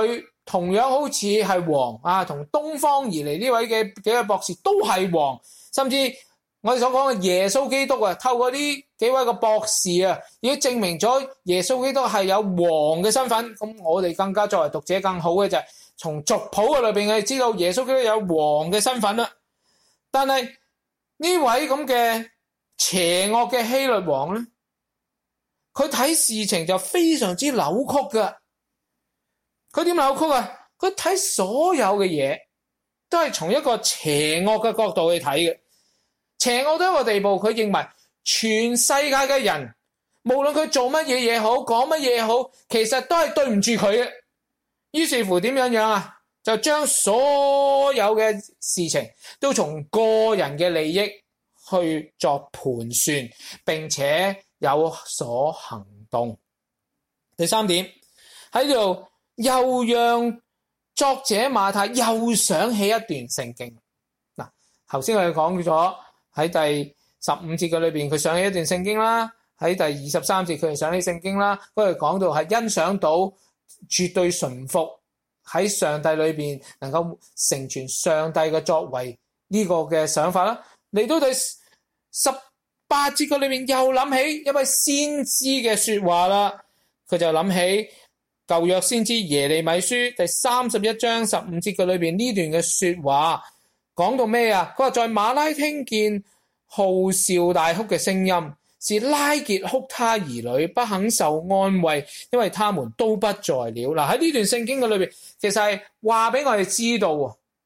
同樣好似係王啊，同東方而嚟呢位嘅幾位博士都係王，甚至我哋所講嘅耶穌基督啊，透過呢幾位嘅博士啊，已經證明咗耶穌基督係有王嘅身份。咁我哋更加作為讀者更好嘅就係從族譜嘅裏邊，我哋知道耶穌基督有王嘅身份啦。但係呢位咁嘅邪惡嘅希律王咧，佢睇事情就非常之扭曲㗎。佢點扭曲啊？佢睇所有嘅嘢都係從一個邪惡嘅角度去睇嘅。邪惡到一個地步，佢認為全世界嘅人，無論佢做乜嘢嘢好，講乜嘢好，其實都係對唔住佢嘅。於是乎點樣樣啊？就將所有嘅事情都從個人嘅利益去作盤算，並且有所行動。第三點，喺度又讓作者馬太又想起一段聖經。嗱，頭先我哋講咗喺第十五節嘅裏邊，佢想起一段聖經啦；喺第二十三節佢係想起聖經啦。嗰度講到係欣賞到絕對順服喺上帝裏邊，能夠成全上帝嘅作為呢個嘅想法啦。嚟到第十八節嘅裏邊又諗起一位先知嘅說話啦，佢就諗起舊約先知耶利米書第三十一章十五節嘅裏邊呢段嘅說話。講到咩啊？佢話在馬拉聽見號召大哭嘅聲音，是拉結哭他兒女，不肯受安慰，因為他們都不在了。嗱，喺呢段聖經嘅裏邊，其實係話俾我哋知道，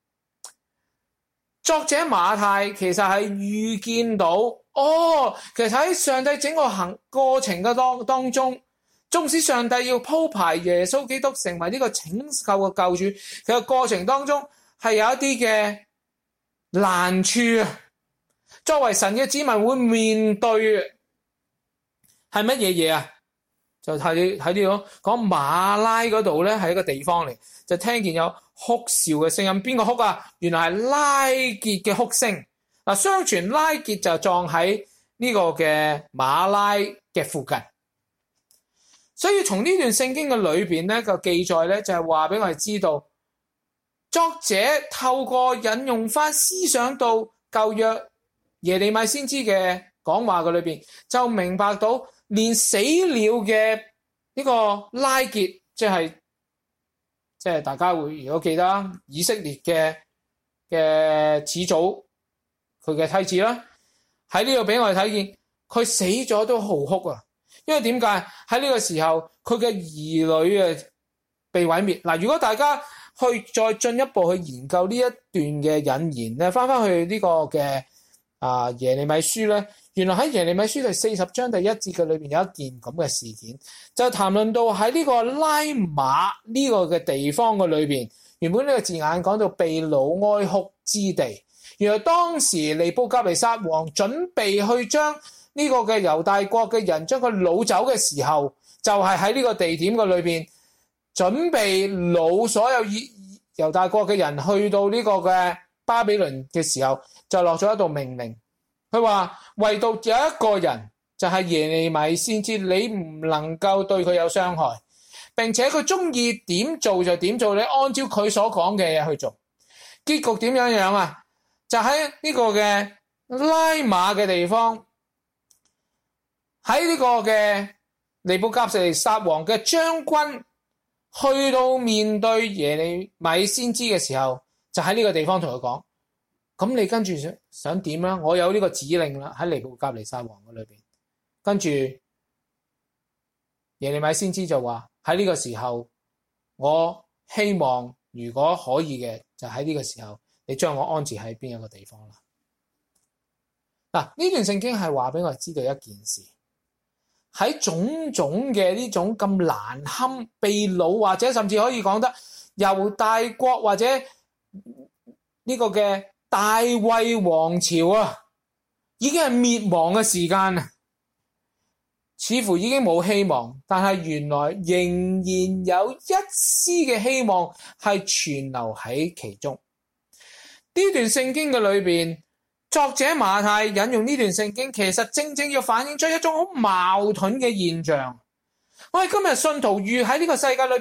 作者馬太其實係預見到，哦，其實喺上帝整個行過程嘅當當中，縱使上帝要鋪排耶穌基督成為呢個拯救嘅救主，其實過程當中係有一啲嘅難處啊，作為神嘅子民會面對嘅係乜嘢嘢啊？就睇睇呢個講馬拉嗰度咧，係一個地方嚟，就聽見有哭笑嘅聲音。邊個哭啊？原來係拉結嘅哭聲。嗱，相傳拉結就葬喺呢個嘅馬拉嘅附近。所以從呢段聖經嘅裏邊咧個記載咧，就係話俾我哋知道，作者透過引用翻思想到舊約耶利米先知嘅講話嘅裏邊，就明白到連死了嘅呢個拉結，即係即係大家會如果記得以色列嘅嘅始祖佢嘅妻子啦，喺呢度俾我哋睇見佢死咗都嚎哭啊！因為點解喺呢個時候佢嘅兒女啊被毀滅嗱？如果大家去再進一步去研究呢一段嘅引言咧，翻翻去呢個嘅啊耶利米書咧，原來喺耶利米書第四十章第一節嘅裏邊有一件咁嘅事件，就談論到喺呢個拉馬呢個嘅地方嘅裏邊，原本呢個字眼講到被擄哀哭之地，原來當時尼布甲尼撒王準備去將呢個嘅猶大國嘅人將佢擄走嘅時候，就係喺呢個地點嘅裏邊準備擄所有猶大國嘅人去到呢個嘅巴比倫嘅時候，就落咗一道命令。佢話唯獨有一個人就係耶利米先知，你唔能夠對佢有傷害，並且佢中意點做就點做，你按照佢所講嘅嘢去做。結局點樣樣啊？就喺呢個嘅拉馬嘅地方，喺呢個嘅尼布甲尼撒王嘅將軍去到面對耶利米先知嘅時候，就喺呢個地方同佢講，咁你跟住想想點啊？我有呢個指令啦，喺尼布甲尼撒王嘅裏邊。跟住耶利米先知就話喺呢個時候，我希望如果可以嘅，就喺呢個時候你將我安置喺邊一個地方啦。嗱，呢段聖經係話俾我哋知道一件事，喺種種嘅呢種咁難堪、被擄或者甚至可以講得猶大國或者呢個嘅大衛王朝啊，已經係滅亡嘅時間啊，似乎已經冇希望，但係原來仍然有一絲嘅希望係存留喺其中。呢段聖經嘅裏邊，作者馬太引用呢段聖經，其實正正要反映出一種好矛盾嘅現象。我哋今日信徒遇喺呢個世界裏邊，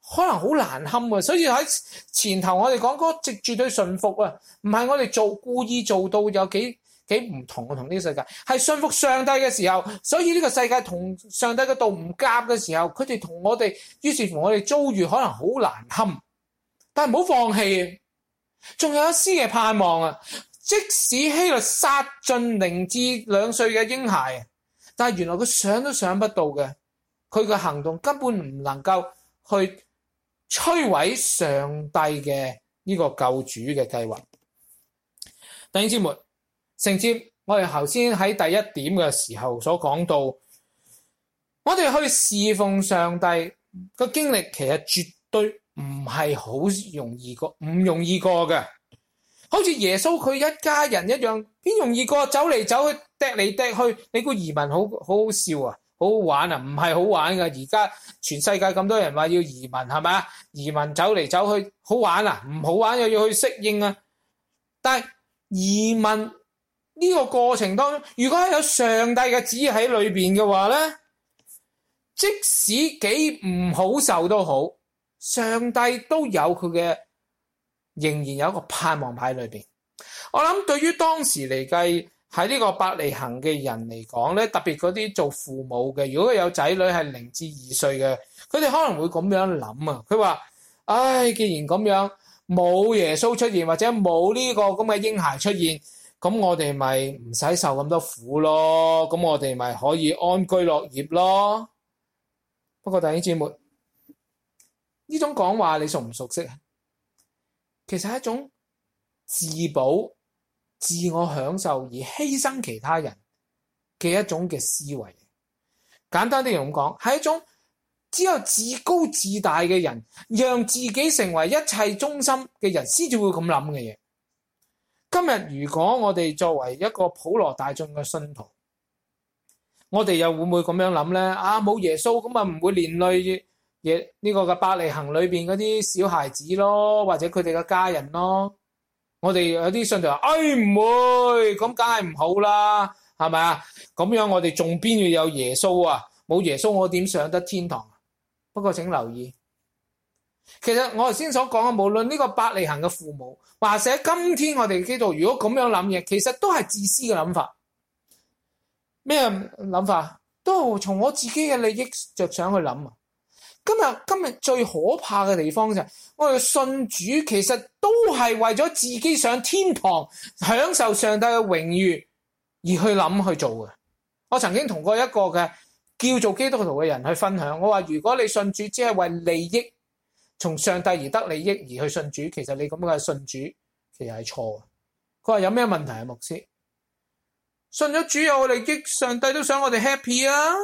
可能好難堪啊。所以喺前頭我哋講嗰個直絕對順服啊，唔係我哋做故意做到有幾幾唔同啊，同呢個世界係順服上帝嘅時候，所以呢個世界同上帝嘅道唔夾嘅時候，佢哋同我哋，於是乎我哋遭遇可能好難堪，但係唔好放棄，仲有一絲嘅盼望啊！即使希律殺盡零至兩歲嘅嬰孩，但係原來佢想都想不到嘅，佢嘅行動根本唔能夠去摧毀上帝嘅呢個救主嘅計劃。弟兄姊妹，承接我哋頭先喺第一點嘅時候所講到，我哋去侍奉上帝個經歷其實絕對唔係好容易過，唔容易過嘅。好似耶穌佢一家人一樣，邊容易過？走嚟走去，趯嚟趯去，你估移民好好好笑啊？好好玩啊？唔係好玩噶。而家全世界咁多人話要移民，係咪啊？移民走嚟走去好玩啊？唔好玩又要去適應啊。但係移民呢個過程當中，如果有上帝嘅旨意喺裏邊嘅話咧，即使幾唔好受都好，上帝都有佢嘅。仍然有一個盼望喺裏邊。我諗對於當時嚟計喺呢個伯利恆嘅人嚟講咧，特別嗰啲做父母嘅，如果有仔女係零至二歲嘅，佢哋可能會咁樣諗啊。佢話：唉，既然咁樣冇耶穌出現，或者冇呢個咁嘅嬰孩出現，咁我哋咪唔使受咁多苦咯。咁我哋咪可以安居樂業咯。不過弟兄姊妹，呢種講話你熟唔熟悉啊？其實係一種自保、自我享受而犧牲其他人嘅一種嘅思維。簡單啲咁講，係一種只有自高自大嘅人，讓自己成為一切中心嘅人，先至會咁諗嘅嘢。今日如果我哋作為一個普羅大眾嘅信徒，我哋又會唔會咁樣諗咧？啊，冇耶穌咁啊，唔會連累嘢呢個嘅伯利恆裏邊嗰啲小孩子咯，或者佢哋嘅家人咯。我哋有啲信徒話：哎，唔會，咁梗係唔好啦，係咪啊？咁樣我哋仲邊要有耶穌啊？冇耶穌我點上得天堂？不過請留意，其實我頭先所講嘅，無論呢個伯利恆嘅父母，或者今天我哋基督徒如果咁樣諗嘢，其實都係自私嘅諗法。咩諗法？都係從我自己嘅利益着想去諗啊！今日今日最可怕嘅地方就係，我哋信主其實都係為咗自己上天堂，享受上帝嘅榮譽而去諗去做嘅。我曾經同過一個嘅叫做基督徒嘅人去分享，我話如果你信主只係為利益，從上帝而得利益而去信主，其實你咁嘅信主其實係錯嘅。佢話有咩問題啊？牧師，信咗主有利益，上帝都想我哋 happy 啊！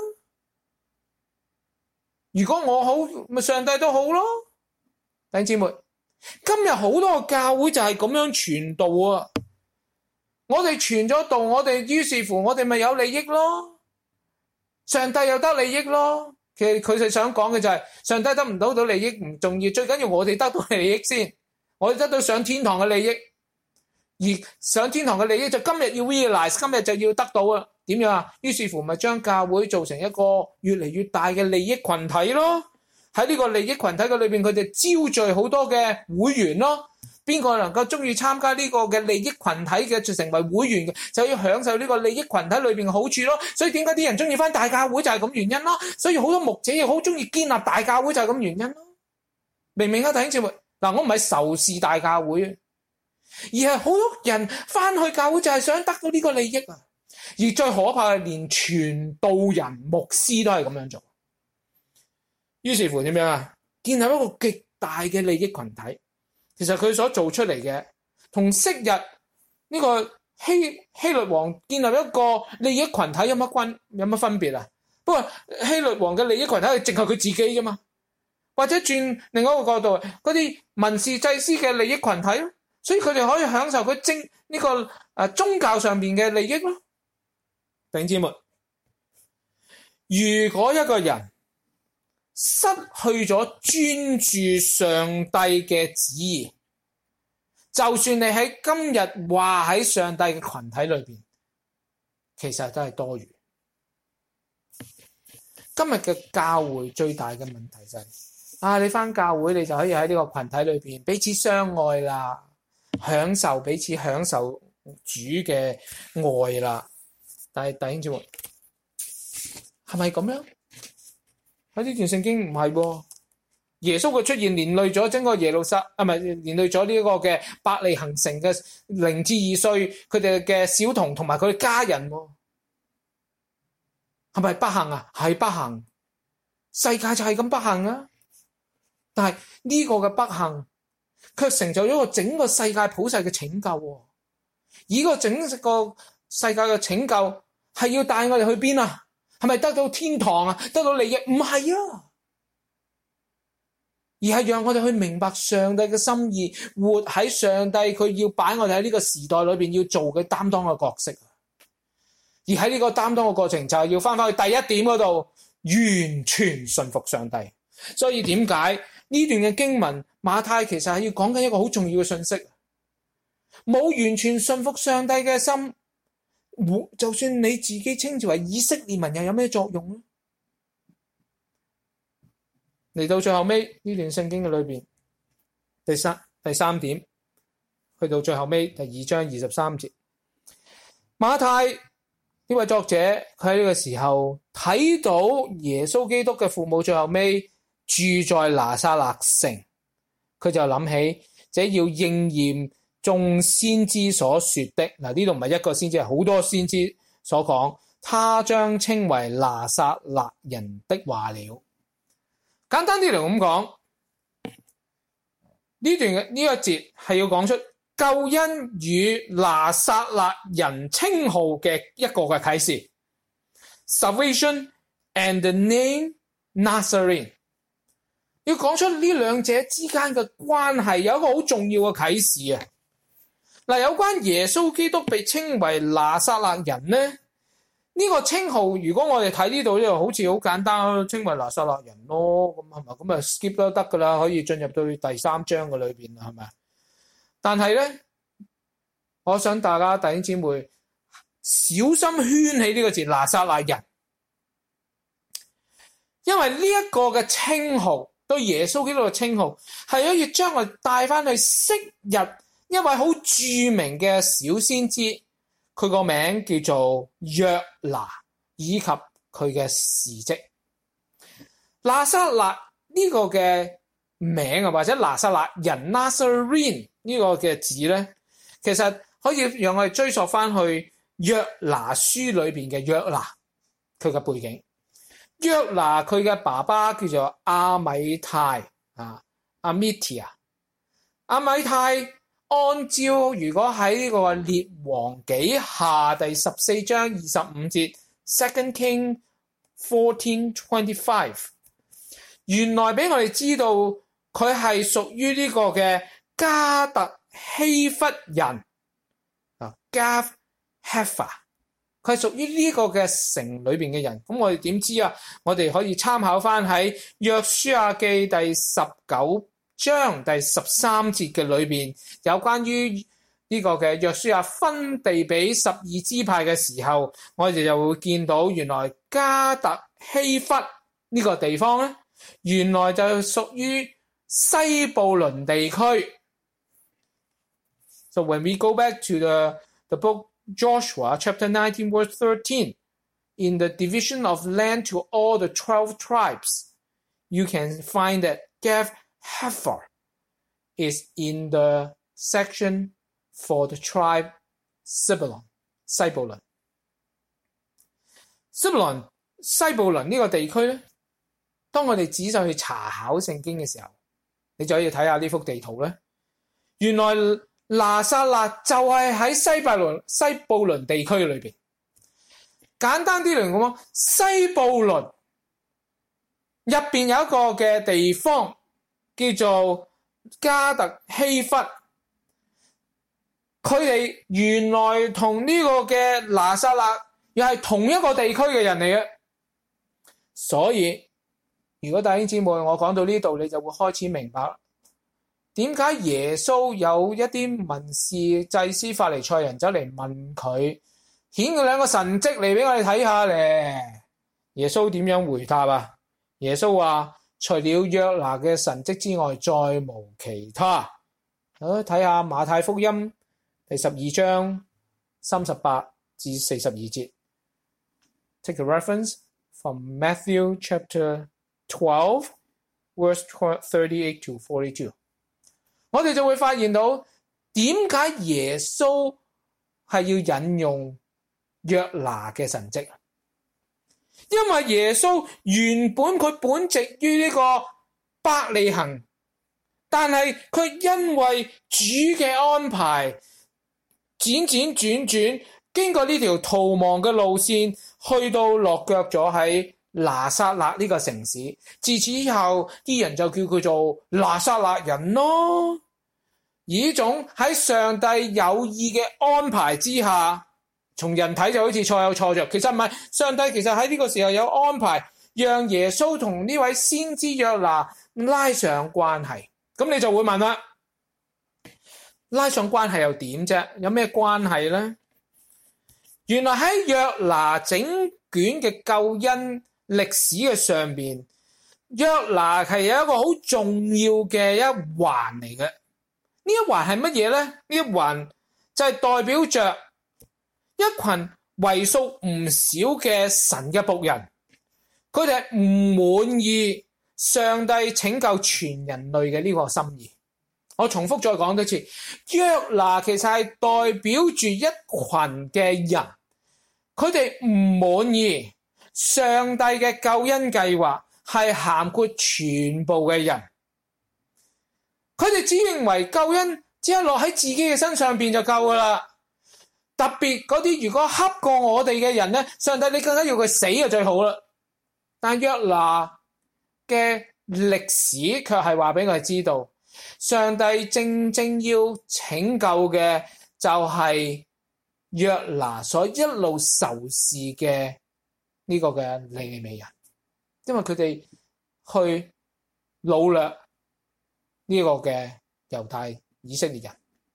如果我好，咪上帝都好咯。弟兄姊妹，今日好多個教會就係咁樣傳道啊！我哋傳咗道，我哋於是乎我哋咪有利益咯，上帝又得利益咯。其實佢哋想講嘅就係，上帝得唔到到利益唔重要，最緊要我哋得到利益先，我哋得到上天堂嘅利益，而上天堂嘅利益就今日要 realize， 今日就要得到啊！點樣啊？於是乎咪將教會做成一個越嚟越大嘅利益群體咯。喺呢個利益群體嘅裏邊，佢哋招聚好多嘅會員咯。邊個能夠中意參加呢個嘅利益群體嘅，就成為會員嘅，就要享受呢個利益群體裏邊嘅好處咯。所以點解啲人中意返大教會就係咁原因咯。所以好多牧者又好中意建立大教會就係咁原因咯。明唔明啊？弟兄姊妹，嗱，我唔係仇視大教會，而係好多人返去教會就係想得到呢個利益啊。而最可怕係連傳道人、牧師都係咁樣做。於是乎點樣啊？建立一個極大嘅利益群體。其實佢所做出嚟嘅，同昔日呢個希希律王建立一個利益群體有乜關有乜分別啊？不過希律王嘅利益群體係淨係佢自己啫嘛。或者轉另外一個角度，嗰啲文士祭司嘅利益群體咯，所以佢哋可以享受佢政呢個誒宗教上邊嘅利益咯。弟兄姊妹，如果一個人失去咗專注上帝嘅旨意，就算你喺今日話喺上帝嘅群體裏邊，其實都係多餘。今日嘅教會最大嘅問題就係啊，你返教會你就可以喺呢個群體裏邊彼此相愛啦，享受彼此享受主嘅愛啦。但係弟兄姊妹，係咪咁樣？喺呢段聖經唔係喎，耶穌嘅出現連累咗整個耶路撒，啊唔係連累咗呢個嘅伯利恆城嘅零至二歲佢哋嘅小童同埋佢哋家人喎，係咪不幸啊？係不幸，世界就係咁不幸啊！但係呢個嘅不幸，卻成就咗個整個世界普世嘅拯救喎。而個整個世界嘅拯救係要帶我哋去邊啊？係咪得到天堂啊？得到利益？唔係啊，而係讓我哋去明白上帝嘅心意，活喺上帝佢要擺我哋喺呢個時代裏邊要做嘅擔當嘅角色。而喺呢個擔當嘅過程，就係要翻返去第一點嗰度，完全順服上帝。所以點解呢段嘅經文馬太其實係要講緊一個好重要嘅信息？冇完全順服上帝嘅心，就算你自己稱之為以色列民，又有咩作用呢？嚟到最後尾呢段聖經嘅裏邊，第三第三點，去到最後尾第二章二十三節，馬太呢位作者佢喺呢個時候睇到耶穌基督嘅父母最後尾住在拿撒勒城，佢就諗起這要應驗眾先知所說的。嗱，呢度唔係一個先知，係好多先知所講，他將稱為拿撒勒人的話了。簡單啲嚟咁講，呢段嘅呢一節係要講出救恩與拿撒勒人稱號嘅一個嘅啟示。Salvation and the name Nazarene， 要講出呢兩者之間嘅關係，有一個好重要嘅啟示啊！嗱，有關耶穌基督被稱為拿撒勒人咧，呢、這個稱號如果我哋睇呢度咧，好似好簡單，稱為拿撒勒人咯，咁係咪？咁啊 skip 都得噶啦，可以進入到第三章嘅裏邊啦，係咪？但係咧，我想大家弟兄姊妹小心圈起呢個字拿撒勒人，因為呢一個嘅稱號對耶穌基督嘅稱號係可以將我哋帶翻去昔日一位好著名嘅小先知，佢個名叫做約拿，以及佢嘅事蹟。拿撒勒呢個嘅名啊，或者拿撒勒人 Nazarene 呢個嘅字咧，其實可以讓我哋追溯翻去約拿書裏邊嘅約拿佢嘅背景。約拿佢嘅爸爸叫做阿米泰啊，阿米提亞。阿米泰按照如果喺呢個列王紀下第十四章二十五節 Second King fourteen twenty-five， 原來俾我哋知道佢係屬於呢個嘅加特希弗人啊 Gath Hepher， 佢係屬於呢個嘅城裏邊嘅人。咁我哋點知啊？我哋可以參考翻喺約書亞記第十九章第十三節嘅裏邊，有關於呢個嘅約書亞分地俾十二支派嘅時候，我哋就會見到原來加特希弗呢個地方咧，原來就屬於西布倫地區。So when we go back to the the book Joshua chapter nineteen verse thirteen, in the division of land to all the twelve tribes, you can find that Gath Hepher is in the section for the tribe Zebulun, 西布倫。西布倫西布倫呢個地區咧，當我哋仔細去查考聖經嘅時候，你就可以睇下呢幅地圖咧。原來拿撒勒就係喺西布倫西布倫地區裏邊。簡單啲嚟講，西布倫入邊有一個嘅地方叫做加特希弗，佢哋原來同呢個嘅拿撒勒又係同一個地區嘅人嚟嘅。所以如果弟兄姊妹我講到呢度，你就會開始明白點解耶穌有一啲文士祭司法利賽人走嚟問佢，顯佢兩個神蹟嚟俾我哋睇下咧。耶穌點樣回答啊？耶穌話除了約拿嘅神蹟之外，再無其他。好，睇下馬太福音第十二章三十八至四十二節。Take a reference from Matthew chapter twelve, verse thirty-eight to forty-two。我哋就會發現到點解耶穌係要引用約拿嘅神蹟。因為耶穌原本佢本籍於呢個伯利恆，但係佢因為主嘅安排，輾轉轉轉經過呢條逃亡嘅路線，去到落腳咗喺拿撒勒呢個城市。自此以後，啲人就叫佢做拿撒勒人咯。而呢種喺上帝有意嘅安排之下，從人睇就好似錯有錯着，其實唔係，上帝其實喺呢個時候有安排，讓耶穌同呢位先知約拿拉上關係。咁你就會問啦，拉上關係又點啫？有咩關係呢？原來喺約拿整卷嘅救恩歷史嘅上邊，約拿係有一個好重要嘅一環嚟嘅。呢一環係乜嘢呢？呢一環就係代表着一群為數唔少嘅神嘅僕人，佢哋係唔滿意上帝拯救全人類嘅呢個心意。我重複再講多次，約拿其實係代表住一群嘅人，佢哋唔滿意上帝嘅救恩計劃係涵括全部嘅人，佢哋只認為救恩只係落喺自己嘅身上邊就夠噶啦。特別嗰啲如果恰過我哋嘅人呢，上帝你更加要佢死就最好啦。但約拿嘅歷史卻係話俾我哋知道，上帝正正要拯救嘅就係約拿所一路仇視嘅呢個嘅尼尼微人，因為佢哋去擄掠呢個嘅猶太以色列人。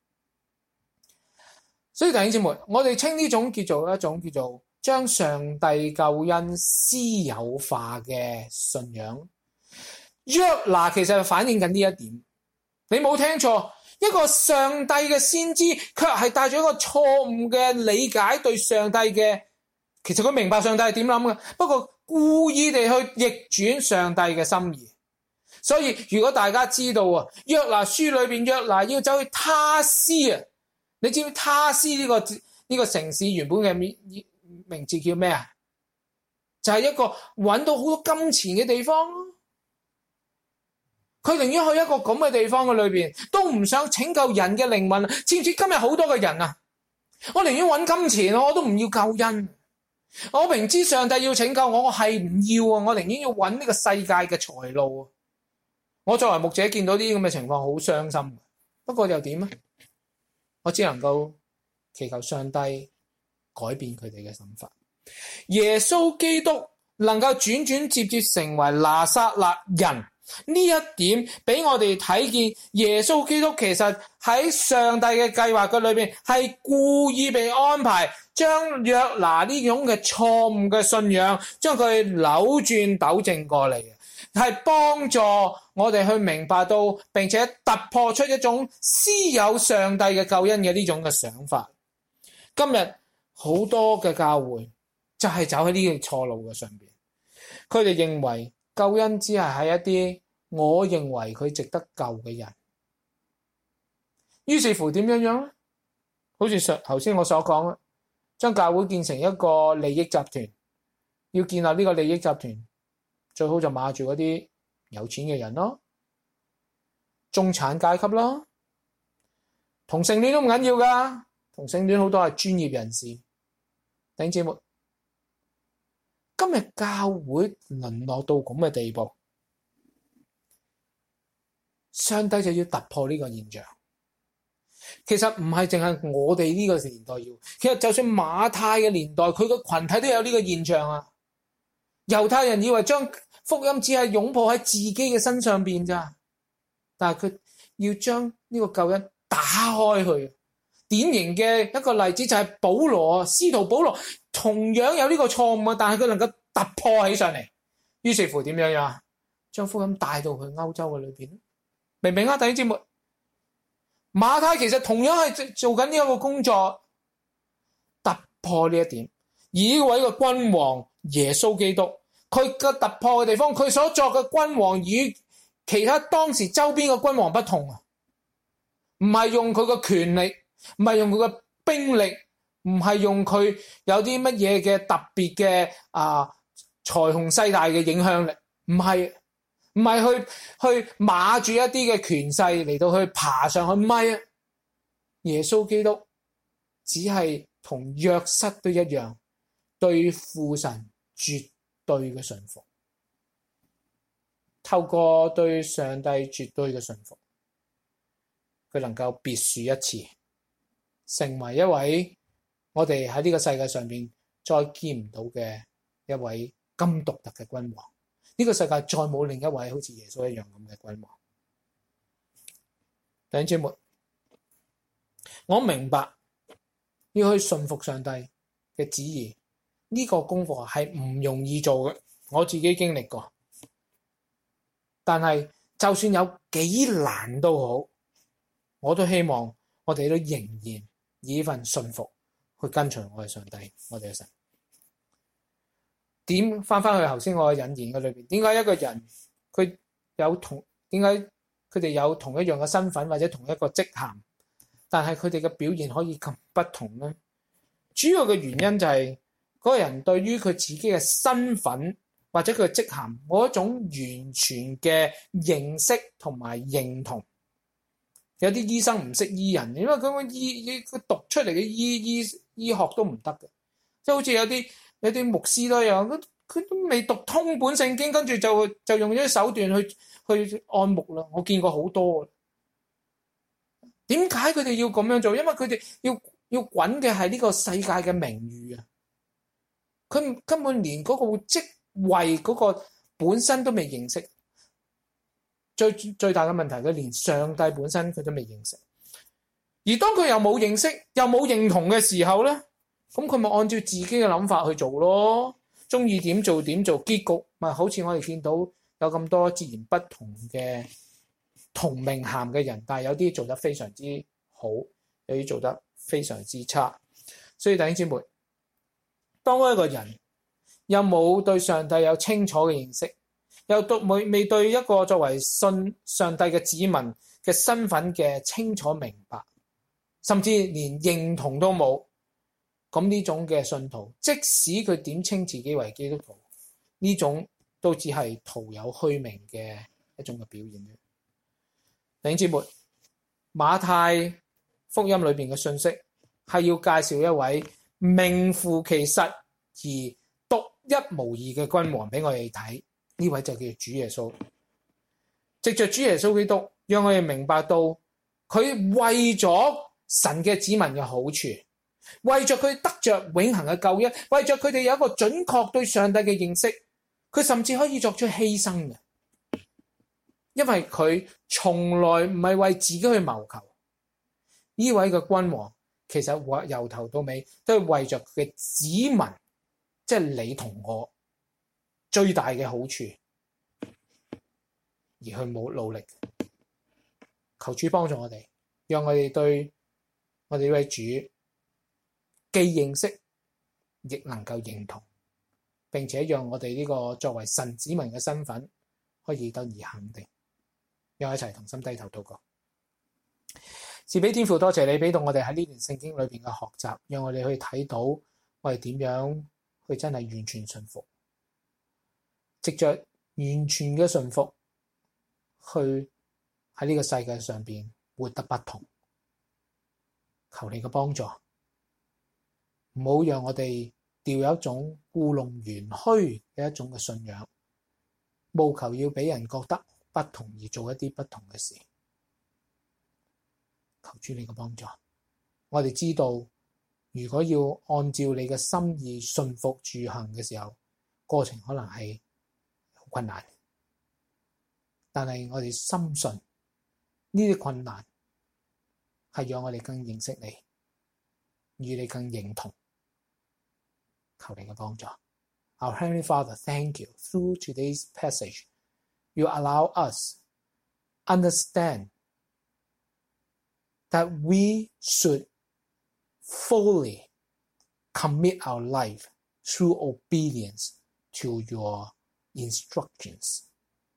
所以弟兄姊妹，我哋稱呢種叫做一種叫做將上帝救恩私有化嘅信仰。約拿其實係反映緊呢一點，你冇聽錯，一個上帝嘅先知卻係帶咗一個錯誤嘅理解對上帝嘅，其實佢明白上帝係點諗嘅，不過故意地去逆轉上帝嘅心意。所以如果大家知道啊，約拿書裏邊約拿要走去他施啊，你知唔知他施呢個呢個城市原本嘅名字叫咩啊？就係一個揾到好多金錢嘅地方咯。佢寧願去一個咁嘅地方嘅裏邊，都唔想拯救人嘅靈魂。知唔知今日好多嘅人啊，我寧願揾金錢，我都唔要救恩。我明知上帝要拯救我，我係唔要啊！我寧願要揾呢個世界嘅財路啊！我作為牧者見到啲咁嘅情況好傷心，不過又點啊？我只能夠祈求上帝改變佢哋嘅想法。耶穌基督能夠轉轉接接成為拿撒勒人，呢一點俾我哋睇見耶穌基督其實喺上帝嘅計劃嘅裏邊係故意被安排，將約拿呢種嘅錯誤嘅信仰將佢扭轉糾正過嚟嘅，係幫助我哋去明白到並且突破出一種私有上帝嘅救恩嘅呢種嘅想法。今日好多嘅教會就係走喺呢個錯路嘅上邊，佢哋認為救恩只係喺一啲我認為佢值得救嘅人，於是乎點樣樣咧？好似上頭先我所講啦，將教會建成一個利益集團，要建立呢個利益集團，最好就馬住嗰啲有錢嘅人咯，中產階級咯，同性戀都唔緊要噶，同性戀好多係專業人士。弟兄姊妹，今日教會淪落到咁嘅地步，上帝就要突破呢個現象。其實唔係淨係我哋呢個年代要，其實就算馬太嘅年代，佢個群體都有呢個現象啊。猶太人以為將福音只係擁抱喺自己嘅身上邊咋，但係佢要將呢個救恩打開去。典型嘅一個例子就係保羅，使徒保羅同樣有呢個錯誤啊，但係佢能夠突破起上嚟，於是乎點樣樣？ 將福音帶到去歐洲嘅裏邊？明唔明啊？弟兄姊妹，馬太其實同樣係做緊呢一個工作，突破呢一點。而呢位嘅君王耶穌基督，佢嘅突破嘅地方，佢所作嘅君王與其他當時周邊嘅君王不同啊，唔係用佢嘅權力，唔係用佢嘅兵力，唔係用佢有啲乜嘢嘅特別嘅啊財雄勢大嘅影響力，唔係唔係去去馬住一啲嘅權勢嚟到去爬上去，唔係啊！耶穌基督只係同約瑟都一樣，對父神絕對嘅順服，透過對上帝絕對嘅順服，佢能夠別樹一幟，成為一位我哋喺呢個世界上邊再見唔到嘅一位咁獨特嘅君王。呢個世界再冇另一位好似耶穌一樣咁嘅君王。弟兄姊妹，我明白要去順服上帝嘅旨意，呢個功課係唔容易做嘅，我自己經歷過。但係就算有幾難都好，我都希望我哋都仍然以呢份順服去跟隨我嘅上帝，我哋嘅神。點翻翻去頭先我嘅引言嘅裏邊，點解一個人佢有同點解佢哋有同一樣嘅身份或者同一個職銜，但係佢哋嘅表現可以咁不同呢？主要嘅原因就係嗰個人對於佢自己嘅身份或者佢嘅職銜冇一種完全嘅認識同埋認同。有啲醫生唔識醫人，因為佢個醫佢讀出嚟嘅醫醫醫學都唔得嘅，即係好似有啲。有啲牧師都有，佢佢都未讀通本聖經，跟住就就用咗啲手段去去按牧啦。我見過好多。點解佢哋要咁樣做？因為佢哋要要滾嘅係呢個世界嘅名譽啊！佢根本連嗰個職位嗰個本身都未認識。最最大嘅問題，佢連上帝本身佢都未認識。而當佢又冇認識又冇認同嘅時候咧，咁佢咪按照自己嘅諗法去做咯，中意點做點做，結局咪好似我哋見到有咁多截然不同嘅同名銜嘅人，但係有啲做得非常之好，有啲做得非常之差。所以弟兄姊妹，當一個人又冇對上帝有清楚嘅認識，又未未對一個作為信上帝嘅子民嘅身份嘅清楚明白，甚至連認同都冇。咁呢種嘅信徒，即使佢點稱自己為基督徒，呢種都只係徒有虛名嘅一種嘅表現。弟兄姊妹，馬太福音裏邊嘅信息係要介紹一位名副其實而獨一無二嘅君王俾我哋睇，呢位就叫主耶穌。藉着主耶穌基督，讓我哋明白到佢為咗神嘅子民嘅好處，為着佢得着永恆嘅救恩，為着佢哋有一個準確對上帝嘅認識，佢甚至可以作出犧牲嘅，因為佢從來唔係為自己去謀求。呢位嘅君王其實由頭到尾都係為着佢嘅子民，即係你同我最大嘅好處而去冇努力。求主幫助我哋，讓我哋對我哋呢位主既認識，亦能夠認同，並且讓我哋呢個作為神子民嘅身份可以得以肯定。讓我一齊同心低頭禱告。賜俾天父，多謝你俾到我哋喺呢段聖經裏邊嘅學習，讓我哋去睇到我哋點樣去真係完全順服，藉着完全嘅順服去喺呢個世界上邊活得不同。求你嘅幫助。唔好讓我哋掉有一種故弄玄虛嘅一種嘅信仰，務求要俾人覺得不同而做一啲不同嘅事。求主你嘅幫助。我哋知道，如果要按照你嘅心意順服住行嘅時候，過程可能係好困難，但係我哋深信呢啲困難係讓我哋更認識你，與你更認同。求你嘅幫助。Our Heavenly Father, thank you. Through today's passage, you allow us understand that we should fully commit our life through obedience to your instructions.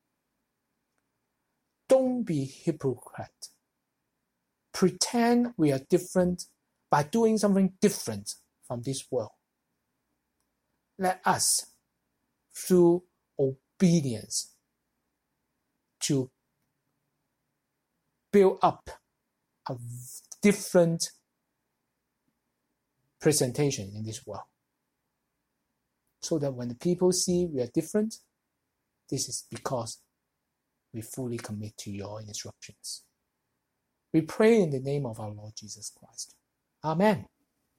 Don't be hypocrite. Pretend we are different by doing something different from this world. Let us, through obedience, to build up a different presentation in this world. So that when the people see we are different, this is because we fully commit to your instructions. We pray in the name of our Lord Jesus Christ. Amen.